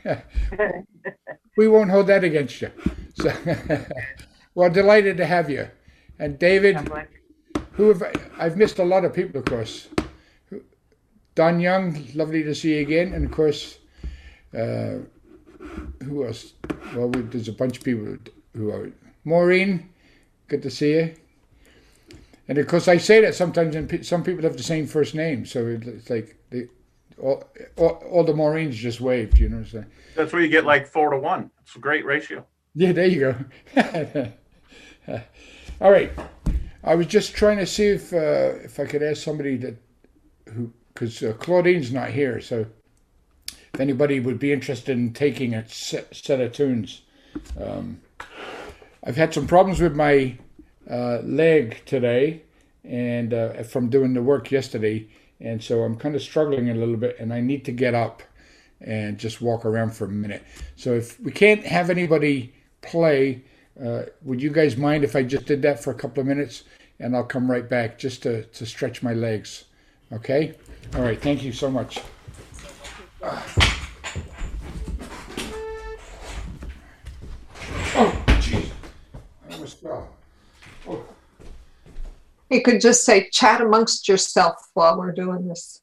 We won't hold that against you. So, well, delighted to have you. And David, who have I, I've missed a lot of people, of course. Don Young, lovely to see you again. And of course, uh, who else? Well, we, there's a bunch of people who are. Maureen, good to see you. And of course, I say that sometimes, and some people have the same first name, so it's like they, all, all, all the Maureens just waved, you know. So. That's where you get like four to one. It's a great ratio. Yeah, there you go. All right, I was just trying to see if uh, if I could ask somebody that who, because uh, Claudine's not here, so if anybody would be interested in taking a set, set of tunes. Um, I've had some problems with my uh, leg today, and uh, from doing the work yesterday, and so I'm kind of struggling a little bit, and I need to get up and just walk around for a minute. So if we can't have anybody play, uh, would you guys mind if I just did that for a couple of minutes, and I'll come right back just to, to stretch my legs, okay? All right, thank you so much. Uh. Oh, jeez. I almost fell. Oh. You could just say, chat amongst yourself while we're doing this.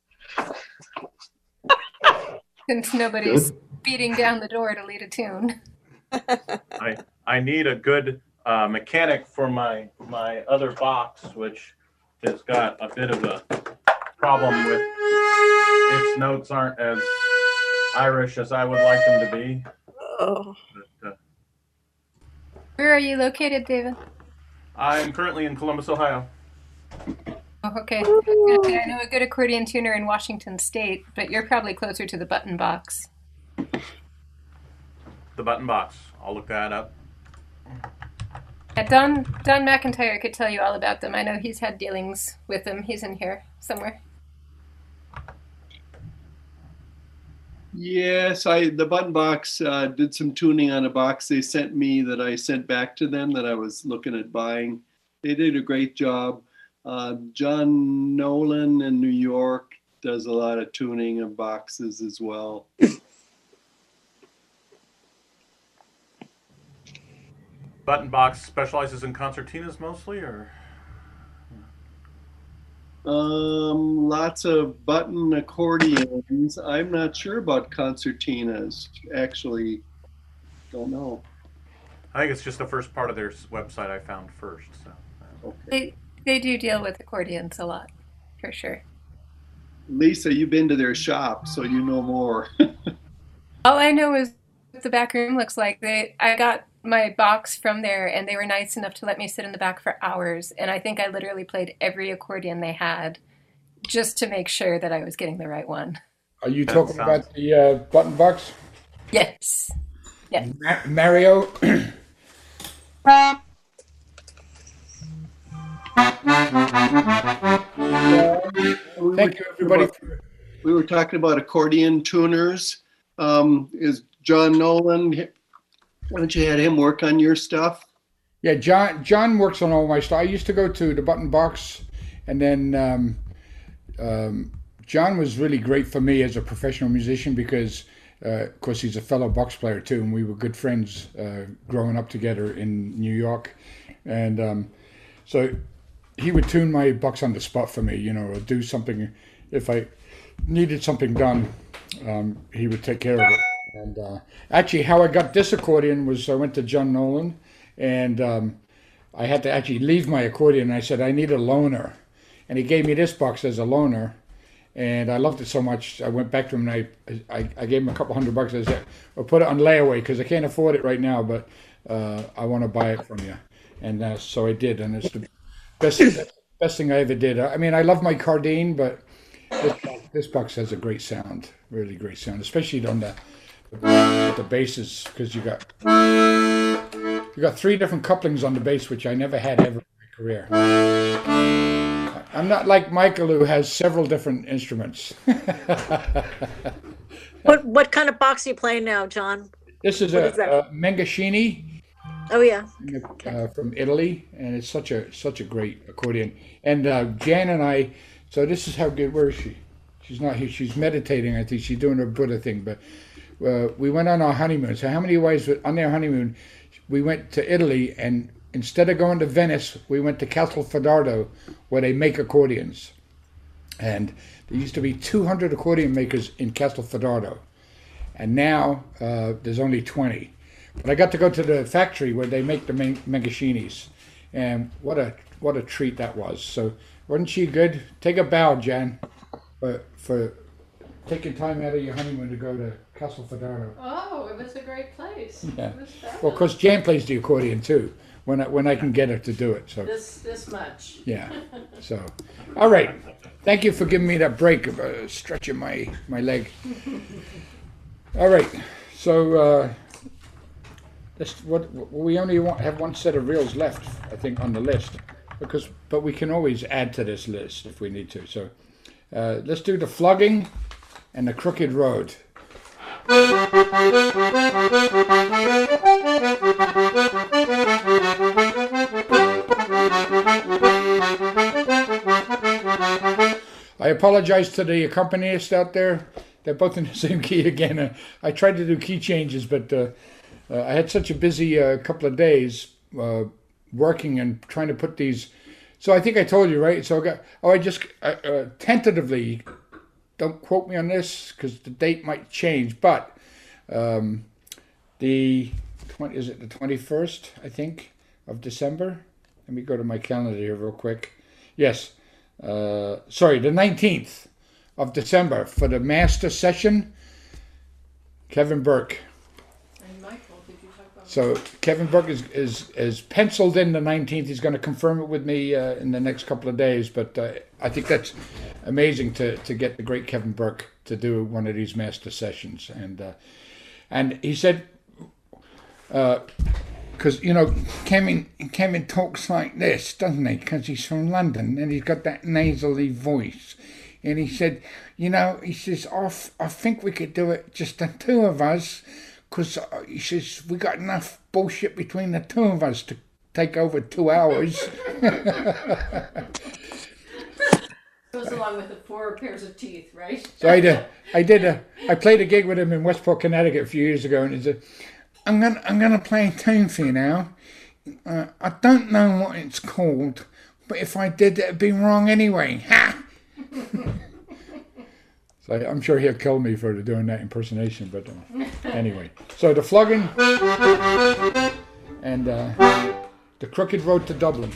Since nobody's beating down the door to lead a tune. I I need a good uh, mechanic for my my other box, which has got a bit of a problem with its notes aren't as Irish as I would like them to be. Oh. But, uh, Where are you located, David? I'm currently in Columbus, Ohio. Oh, okay. I was gonna say, I know a good accordion tuner in Washington State, but you're probably closer to the button box. The button box. I'll look that up. Yeah, Don Don McIntyre could tell you all about them. I know he's had dealings with them. He's in here somewhere. Yes, I the button box uh, did some tuning on a box they sent me that I sent back to them that I was looking at buying. They did a great job. Uh, John Nolan in New York does a lot of tuning of boxes as well. Button box specializes in concertinas mostly, or? Um, lots of button accordions. I'm not sure about concertinas. Actually, don't know. I think it's just the first part of their website I found first. So. Okay. They they do deal with accordions a lot, for sure. Lisa, you've been to their shop, so you know more. All I know is what the back room looks like. They I got my box from there, and they were nice enough to let me sit in the back for hours. And I think I literally played every accordion they had, just to make sure that I was getting the right one. Are you talking sounds... about the uh, button box? Yes. Yes. Ma- Mario. Thank you, everybody, for we were talking about accordion tuners. Um, is John Nolan, why don't you have him work on your stuff? Yeah, John John works on all my stuff. I used to go to the Button Box, and then um, um, John was really great for me as a professional musician because, uh, of course, he's a fellow box player too, and we were good friends uh, growing up together in New York, and um, so he would tune my box on the spot for me, you know, or do something if I needed something done. Um, he would take care of it. And uh, actually, how I got this accordion was I went to John Nolan. And um, I had to actually leave my accordion. And I said, I need a loaner. And he gave me this box as a loaner. And I loved it so much, I went back to him and I, I, I gave him a couple hundred bucks. I said, well, put it on layaway because I can't afford it right now, but uh, I want to buy it from you. And uh, so I did. And it's the best, best thing I ever did. I mean, I love my Cardine, but this, this box has a great sound, really great sound, especially on the, the, the basses because you got... You got three different couplings on the bass, which I never had ever in my career. I'm not like Michael, who has several different instruments. What what kind of box are you playing now, John? This is What a, is that? a Mengaschini Oh yeah. uh, from Italy, and it's such a such a great accordion. And uh, Jan and I, so this is how good. Where is she? She's not here. She's meditating. I think she's doing her Buddha thing. But uh, we went on our honeymoon. So how many wives on their honeymoon? We went to Italy, and instead of going to Venice, we went to Castelfidardo, where they make accordions. And there used to be two hundred accordion makers in Castelfidardo, and now uh, there's only twenty. But I got to go to the factory where they make the Mengaschinis, and what a what a treat that was. So wasn't she good? Take a bow, Jan, for, for taking time out of your honeymoon to go to Castelfidardo. Oh, it was a great place. Yeah. It was fabulous. Well, because Jan plays the accordion too, when I, when I can get her to do it. So This this much. yeah. So, all right. Thank you for giving me that break of uh, stretching my my leg. All right. So uh, this what we only want, have one set of reels left, I think, on the list, because but we can always add to this list if we need to. So uh, let's do the Flogging and the Crooked Road. I apologize to the accompanists out there. They're both in the same key again. Uh, I tried to do key changes, but uh, uh, I had such a busy uh, couple of days uh, working and trying to put these. So I think I told you, right? So I got. Oh, I just uh, uh, tentatively. Don't quote me on this because the date might change, but um, the twenty is it the twenty-first, I think, of December? Let me go to my calendar here real quick. Yes, uh, sorry, the nineteenth of December for the master session. Kevin Burke. And Michael, did you talk about? So Kevin Burke is is is penciled in the nineteenth. He's going to confirm it with me uh, in the next couple of days, but uh, I think that's amazing to to get the great Kevin Burke to do one of these master sessions. And uh, and he said, because uh, you know Kevin Kevin talks like this, doesn't he? Because he's from London and he's got that nasally voice. And he said, you know, he says, oh, I think we could do it just the two of us, because he says we got enough bullshit between the two of us to take over two hours. Goes along with the four pairs of teeth, right? So I did. I did. A, I played a gig with him in Westport, Connecticut, a few years ago, and he said, "I'm gonna, I'm gonna play a tune for you now. Uh, I don't know what it's called, but if I did, it'd be wrong anyway." Ha! So I, I'm sure he'll kill me for doing that impersonation, but uh, anyway. So the Flogging and uh, the Crooked Road to Dublin.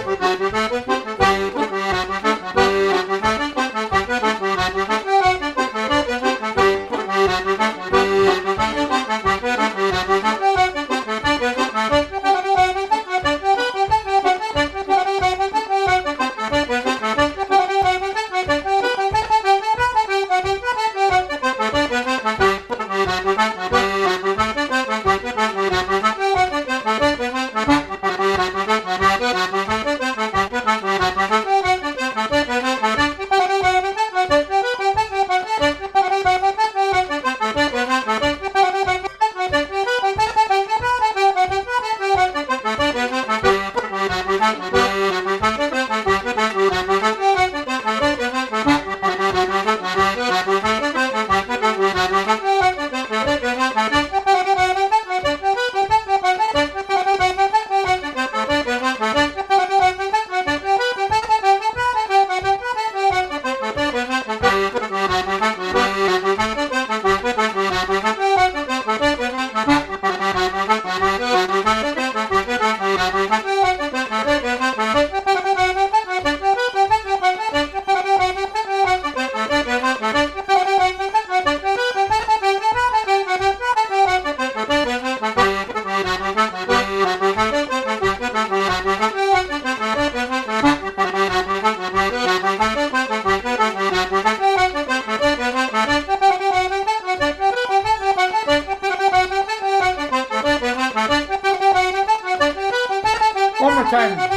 One more time.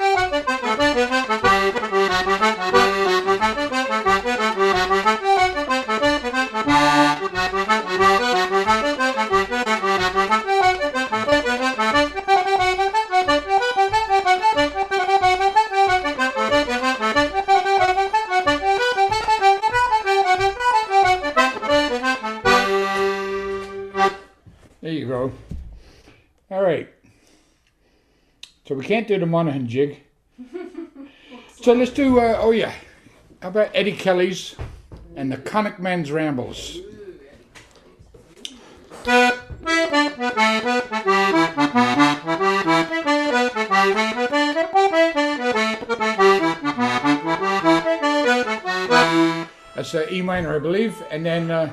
There you go. All right. So we can't do the Monaghan jig. So let's do, uh, oh yeah, how about Eddie Kelly's and the Conic Men's Rambles. That's uh, E minor, I believe, and then uh,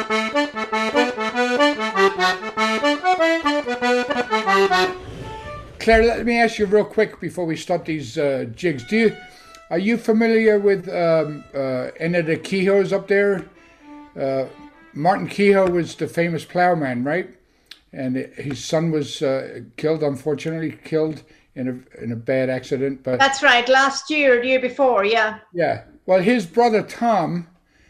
Claire, let me ask you real quick before we start these uh, jigs. Do you, are you familiar with um, uh, any of the Keyhoes up there? Uh, Martin Kehoe was the famous plowman, right? And his son was uh, killed, unfortunately, killed in a in a bad accident. But that's right. Last year, the year before, yeah. Yeah. Well, his brother Tom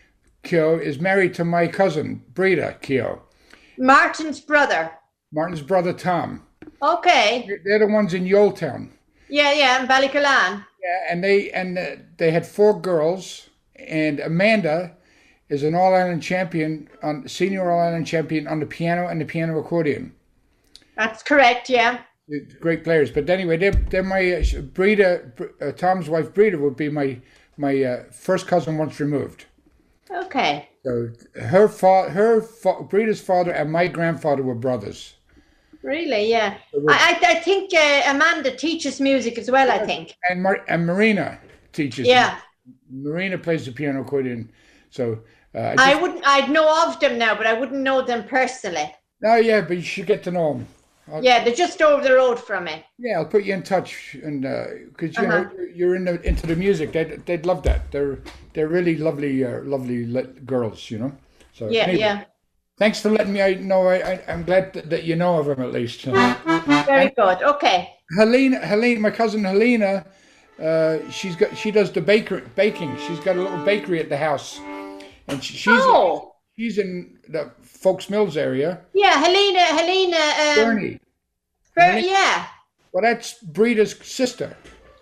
Kehoe is married to my cousin Breda Kehoe. Martin's brother. Martin's brother Tom. Okay. They're the ones in Yoletown. Yeah, yeah, in Ballycalan. Yeah, and they and uh, they had four girls, and Amanda is an All-Ireland champion, on senior All-Ireland champion on the piano and the piano accordion. That's correct, yeah. Great players. But anyway, they're, they're my, uh, Breda, uh, Tom's wife Breda would be my, my uh, first cousin once removed. Okay. So her, fa her fa Breda's father and my grandfather were brothers. Really, yeah. I, I, I think uh, Amanda teaches music as well, I think. And, Mar and Marina teaches. Yeah. Marina plays the piano accordion. So uh, I, just, I wouldn't, I'd know of them now, but I wouldn't know them personally. No, yeah, but you should get to know them. I'll, yeah, they're just over the road from me. Yeah, I'll put you in touch, and because uh, you uh-huh. know you're in the, into the music, they'd they'd love that. They're they're really lovely, uh, lovely girls, you know. So yeah, anyway, yeah. Thanks for letting me I know. I, I I'm glad that, that you know of them at least. Very and good. Okay. Helena, Helena, my cousin Helena, uh, she's got she does the baker baking. She's got a little bakery at the house, and she, she's oh. she's in the Folks Mills area. Yeah, Helena, Helena. Um, Bernie. Ber yeah. Well, that's Breda's sister.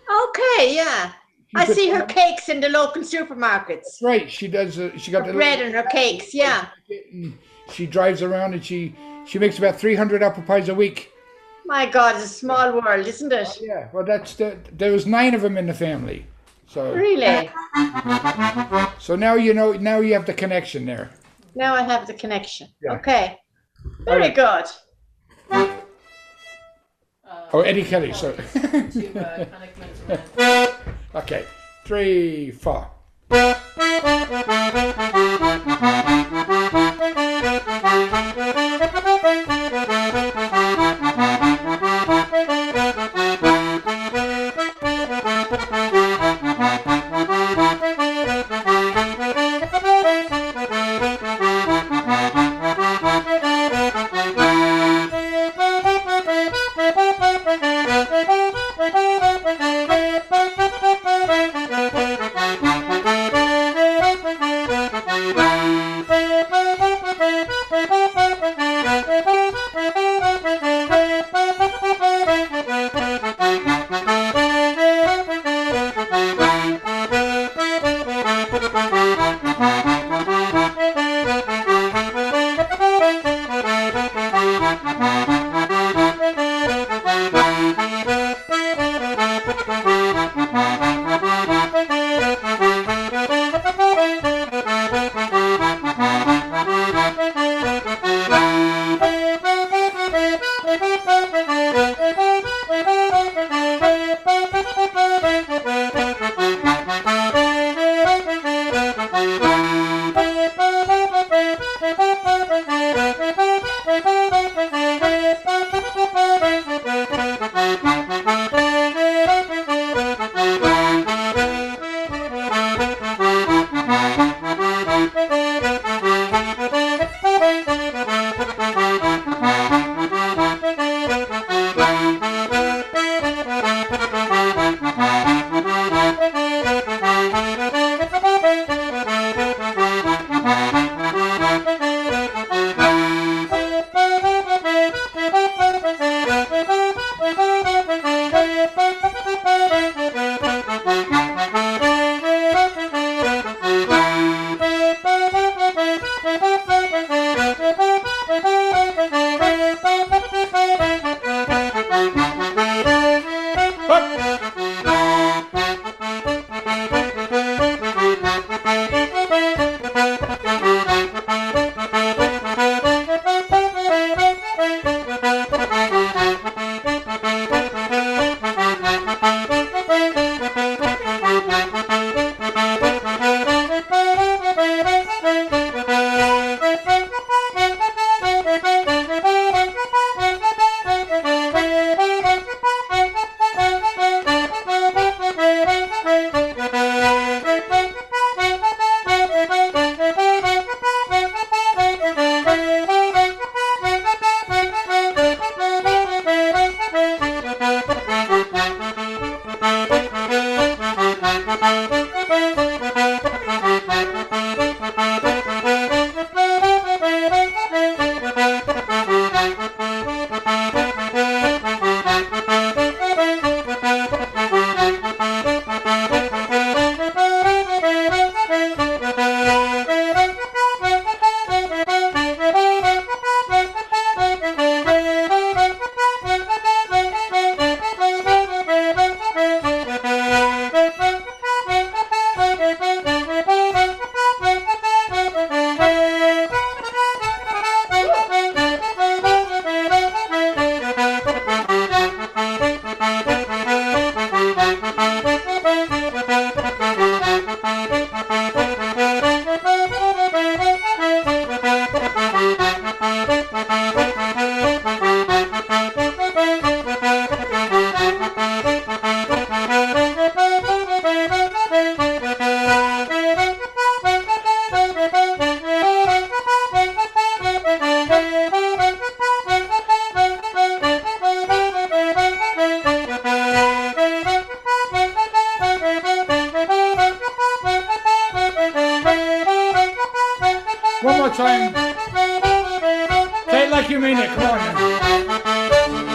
Okay, yeah. She I see her cakes in the local supermarkets. Right, she does. Uh, she got her the bread little, and her cakes, yeah. She drives around and she she makes about three hundred apple pies a week. My God, it's a small world, isn't it? Oh, yeah. Well, that's the. There was nine of them in the family. So really. So now you know. Now you have the connection there. Now I have the connection. Yeah. Okay. Very right. good. Uh, Oh, Eddie Kelly. So. to uh, Conic Men's. Okay, three, four. One more time. Say it like you mean it. Come on now.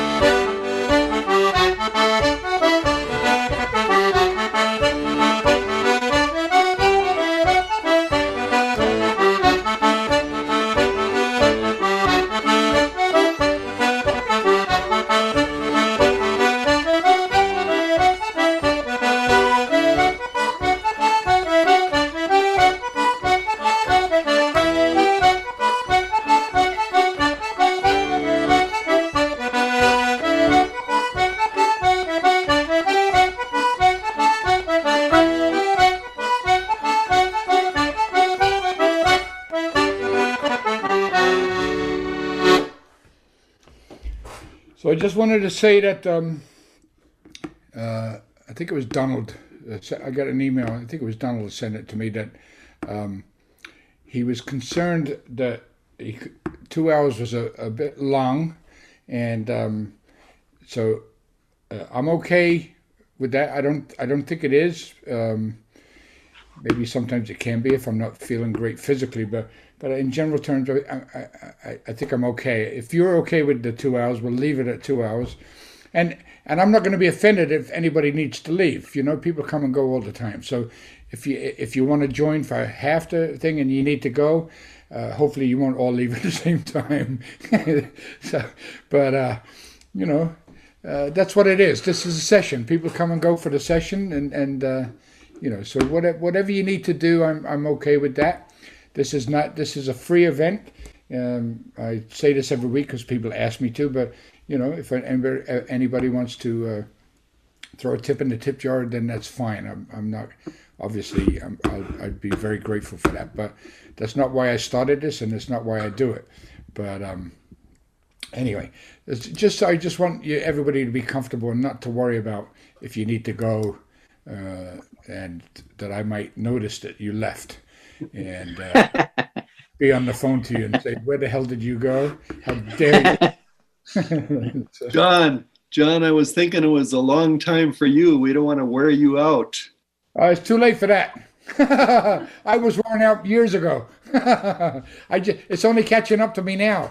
So I just wanted to say that um, uh, I think it was Donald. Uh, I got an email. I think it was Donald who sent it to me that um, he was concerned that he, two hours was a, a bit long, and um, so uh, I'm okay with that. I don't. I don't think it is. Um, maybe sometimes it can be if I'm not feeling great physically, but. But in general terms, I, I, I think I'm okay. If you're okay with the two hours, we'll leave it at two hours. And and I'm not going to be offended if anybody needs to leave. You know, people come and go all the time. So if you if you want to join for half the thing and you need to go, uh, hopefully you won't all leave at the same time. so, but, uh, you know, uh, that's what it is. This is a session. People come and go for the session. And, and uh, you know, so whatever, whatever you need to do, I'm I'm okay with that. This is not. This is a free event. Um, I say this every week because people ask me to. But you know, if anybody, anybody wants to uh, throw a tip in the tip jar, then that's fine. I'm, I'm not. Obviously, I'm, I'll, I'd be very grateful for that. But that's not why I started this, and it's not why I do it. But um, anyway, it's just I just want you, everybody to be comfortable and not to worry about if you need to go, uh, and that I might notice that you left. And uh, be on the phone to you and say, where the hell did you go? How dare you? so, John, John, I was thinking it was a long time for you. We don't want to wear you out. Uh, it's too late for that. I was worn out years ago. I just, it's only catching up to me now.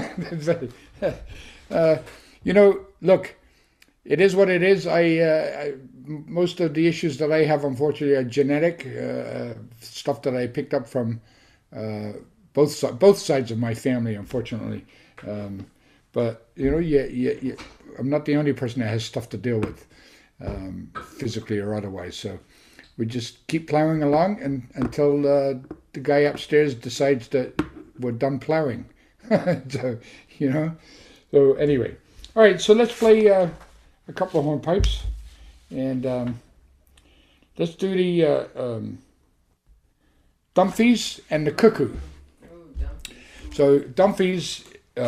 uh, you know, look, it is what it is. I, uh, I most of the issues that I have, unfortunately, are genetic uh, stuff that I picked up from uh, both both sides of my family, unfortunately. Um, but you know, yeah, yeah, yeah, I'm not the only person that has stuff to deal with, um, physically or otherwise. So we just keep plowing along, and until uh, the guy upstairs decides that we're done plowing. so you know. So anyway, all right. So let's play uh, a couple of hornpipes. And um, let's do the uh, um, Dumfies and the Cuckoo. So Dumfies. Uh,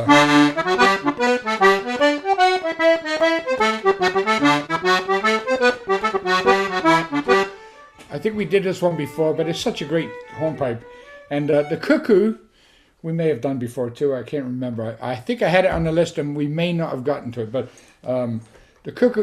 I think we did this one before, but it's such a great hornpipe. And uh, the Cuckoo, we may have done before too. I can't remember. I, I think I had it on the list, and we may not have gotten to it. But um, the Cuckoo.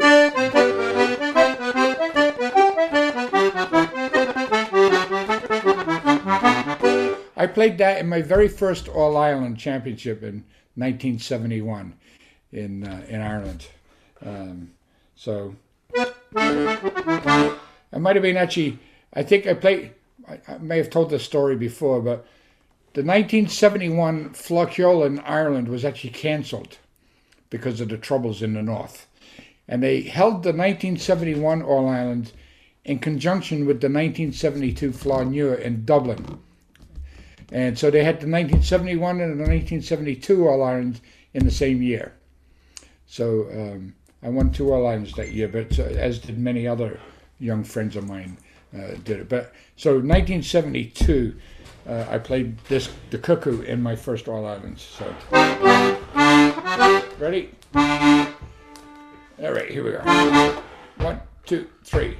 I played that in my very first All Ireland Championship in nineteen seventy-one in uh, in Ireland. Um, so I might have been actually. I think I played. I, I may have told this story before, but the nineteen seventy-one Floccuola in Ireland was actually cancelled because of the troubles in the north, and they held the nineteen seventy-one All Ireland in conjunction with the nineteen seventy-two Flá Nua in Dublin. And so they had the nineteen seventy-one and the nineteen seventy-two All Irelands in the same year. So um, I won two All Irelands that year, but uh, as did many other young friends of mine uh, did it. But so nineteen seventy-two, uh, I played this the Cuckoo in my first All Irelands. So ready? All right, here we go. One, two, three.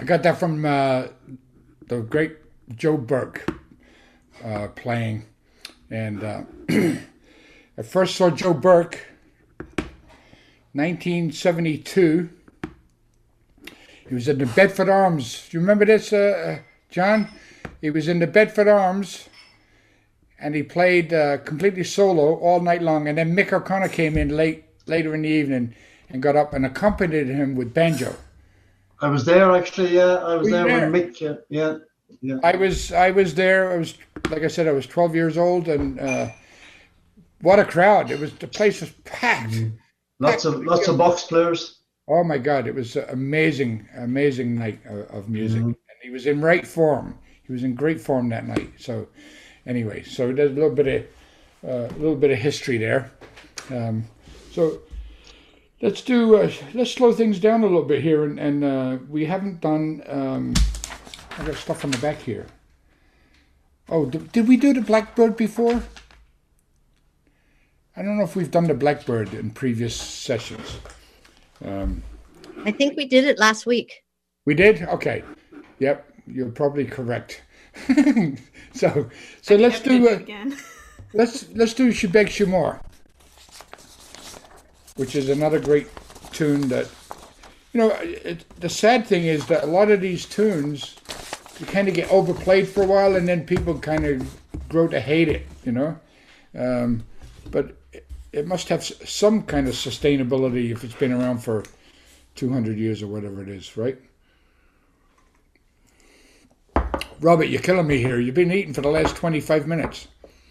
got that from uh, the great Joe Burke uh, playing. And uh, I first saw Joe Burke nineteen seventy-two. He was in the Bedford Arms. Do you remember this, uh, John? He was in the Bedford Arms, and he played uh, completely solo all night long. And then Mick O'Connor came in late, later in the evening, and got up and accompanied him with banjo. I was there actually. Yeah, I was Were you there, there? when Mick. Uh, yeah, yeah. I was, I was there. I was, like I said, I was twelve years old, and uh, what a crowd! It was the place was packed. Lots of lots of box players. Oh my God! It was an amazing, amazing night of, of music, Mhm. and he was in right form. He was in great form that night. So, anyway, so there's a little bit of uh, a little bit of history there. Um, so let's do uh, let's slow things down a little bit here, and, and uh, we haven't done. Um, I got stuff on the back here. Oh, did, did we do the Blackbird before? I don't know if we've done the Blackbird in previous sessions. Um, I think we did it last week. we did? Okay. Yep, you're probably correct. so so let's do uh, again. let's let's do She Begs You More, which is another great tune that, you know, it, the sad thing is that a lot of these tunes, you kind of get overplayed for a while, and then people kind of grow to hate it, you know. Um, but it, it must have s- some kind of sustainability if it's been around for two hundred years or whatever it is, right? Robert, you're killing me here. You've been eating for the last twenty-five minutes.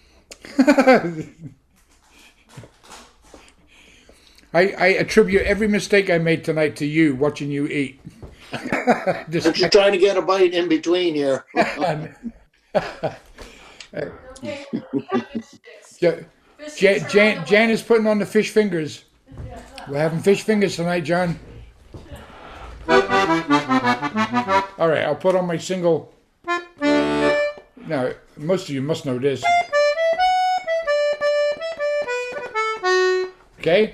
I, I attribute every mistake I made tonight to you, watching you eat. I'm just trying to get a bite in between here. Ja- Jan, Jan, Jan is putting on the fish fingers. We're having fish fingers tonight, John. All right, I'll put on my single. Now, most of you must know this. Okay?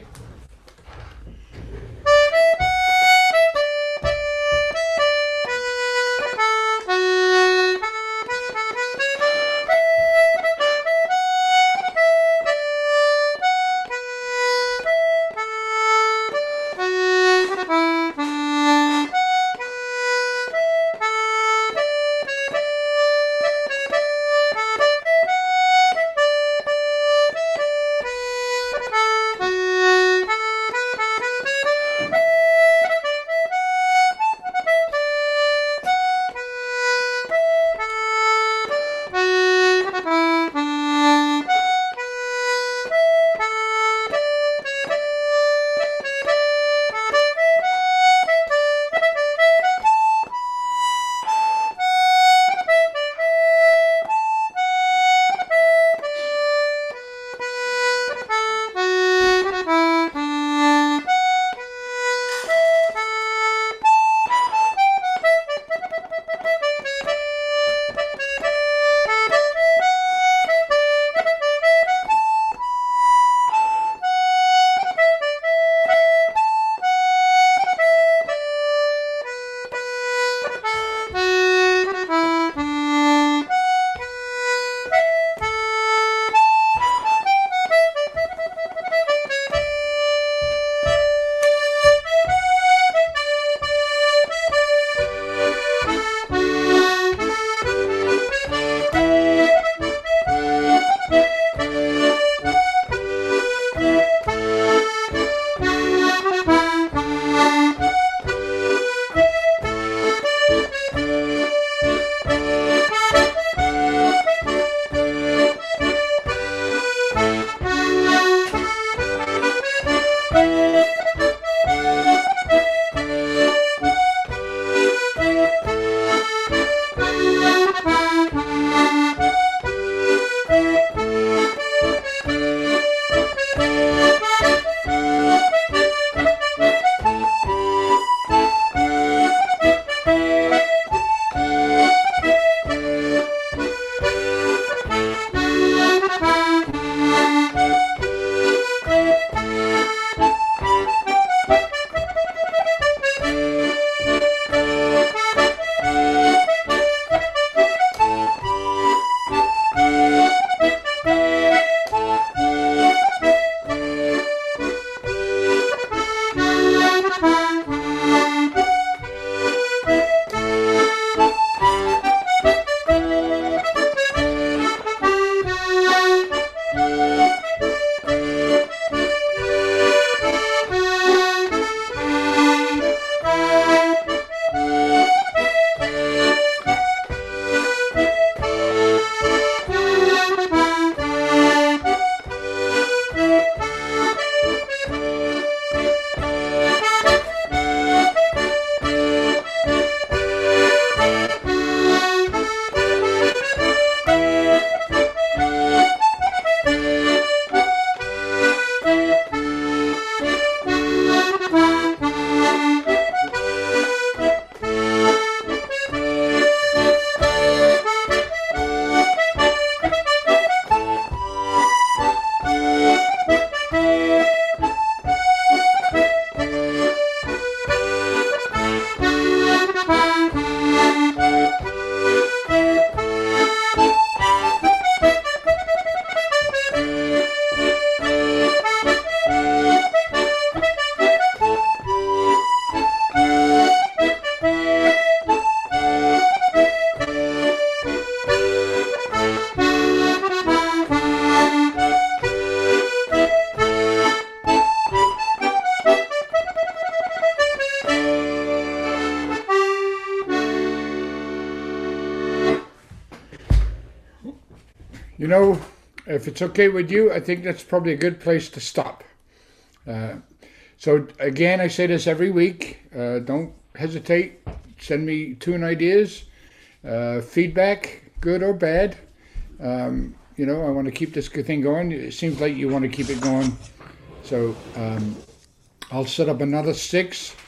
know, if it's okay with you, I think that's probably a good place to stop. Uh, so again, I say this every week. Uh, don't hesitate. Send me tune ideas, uh, feedback, good or bad. Um, you know, I want to keep this good thing going. It seems like you want to keep it going. So um, I'll set up another six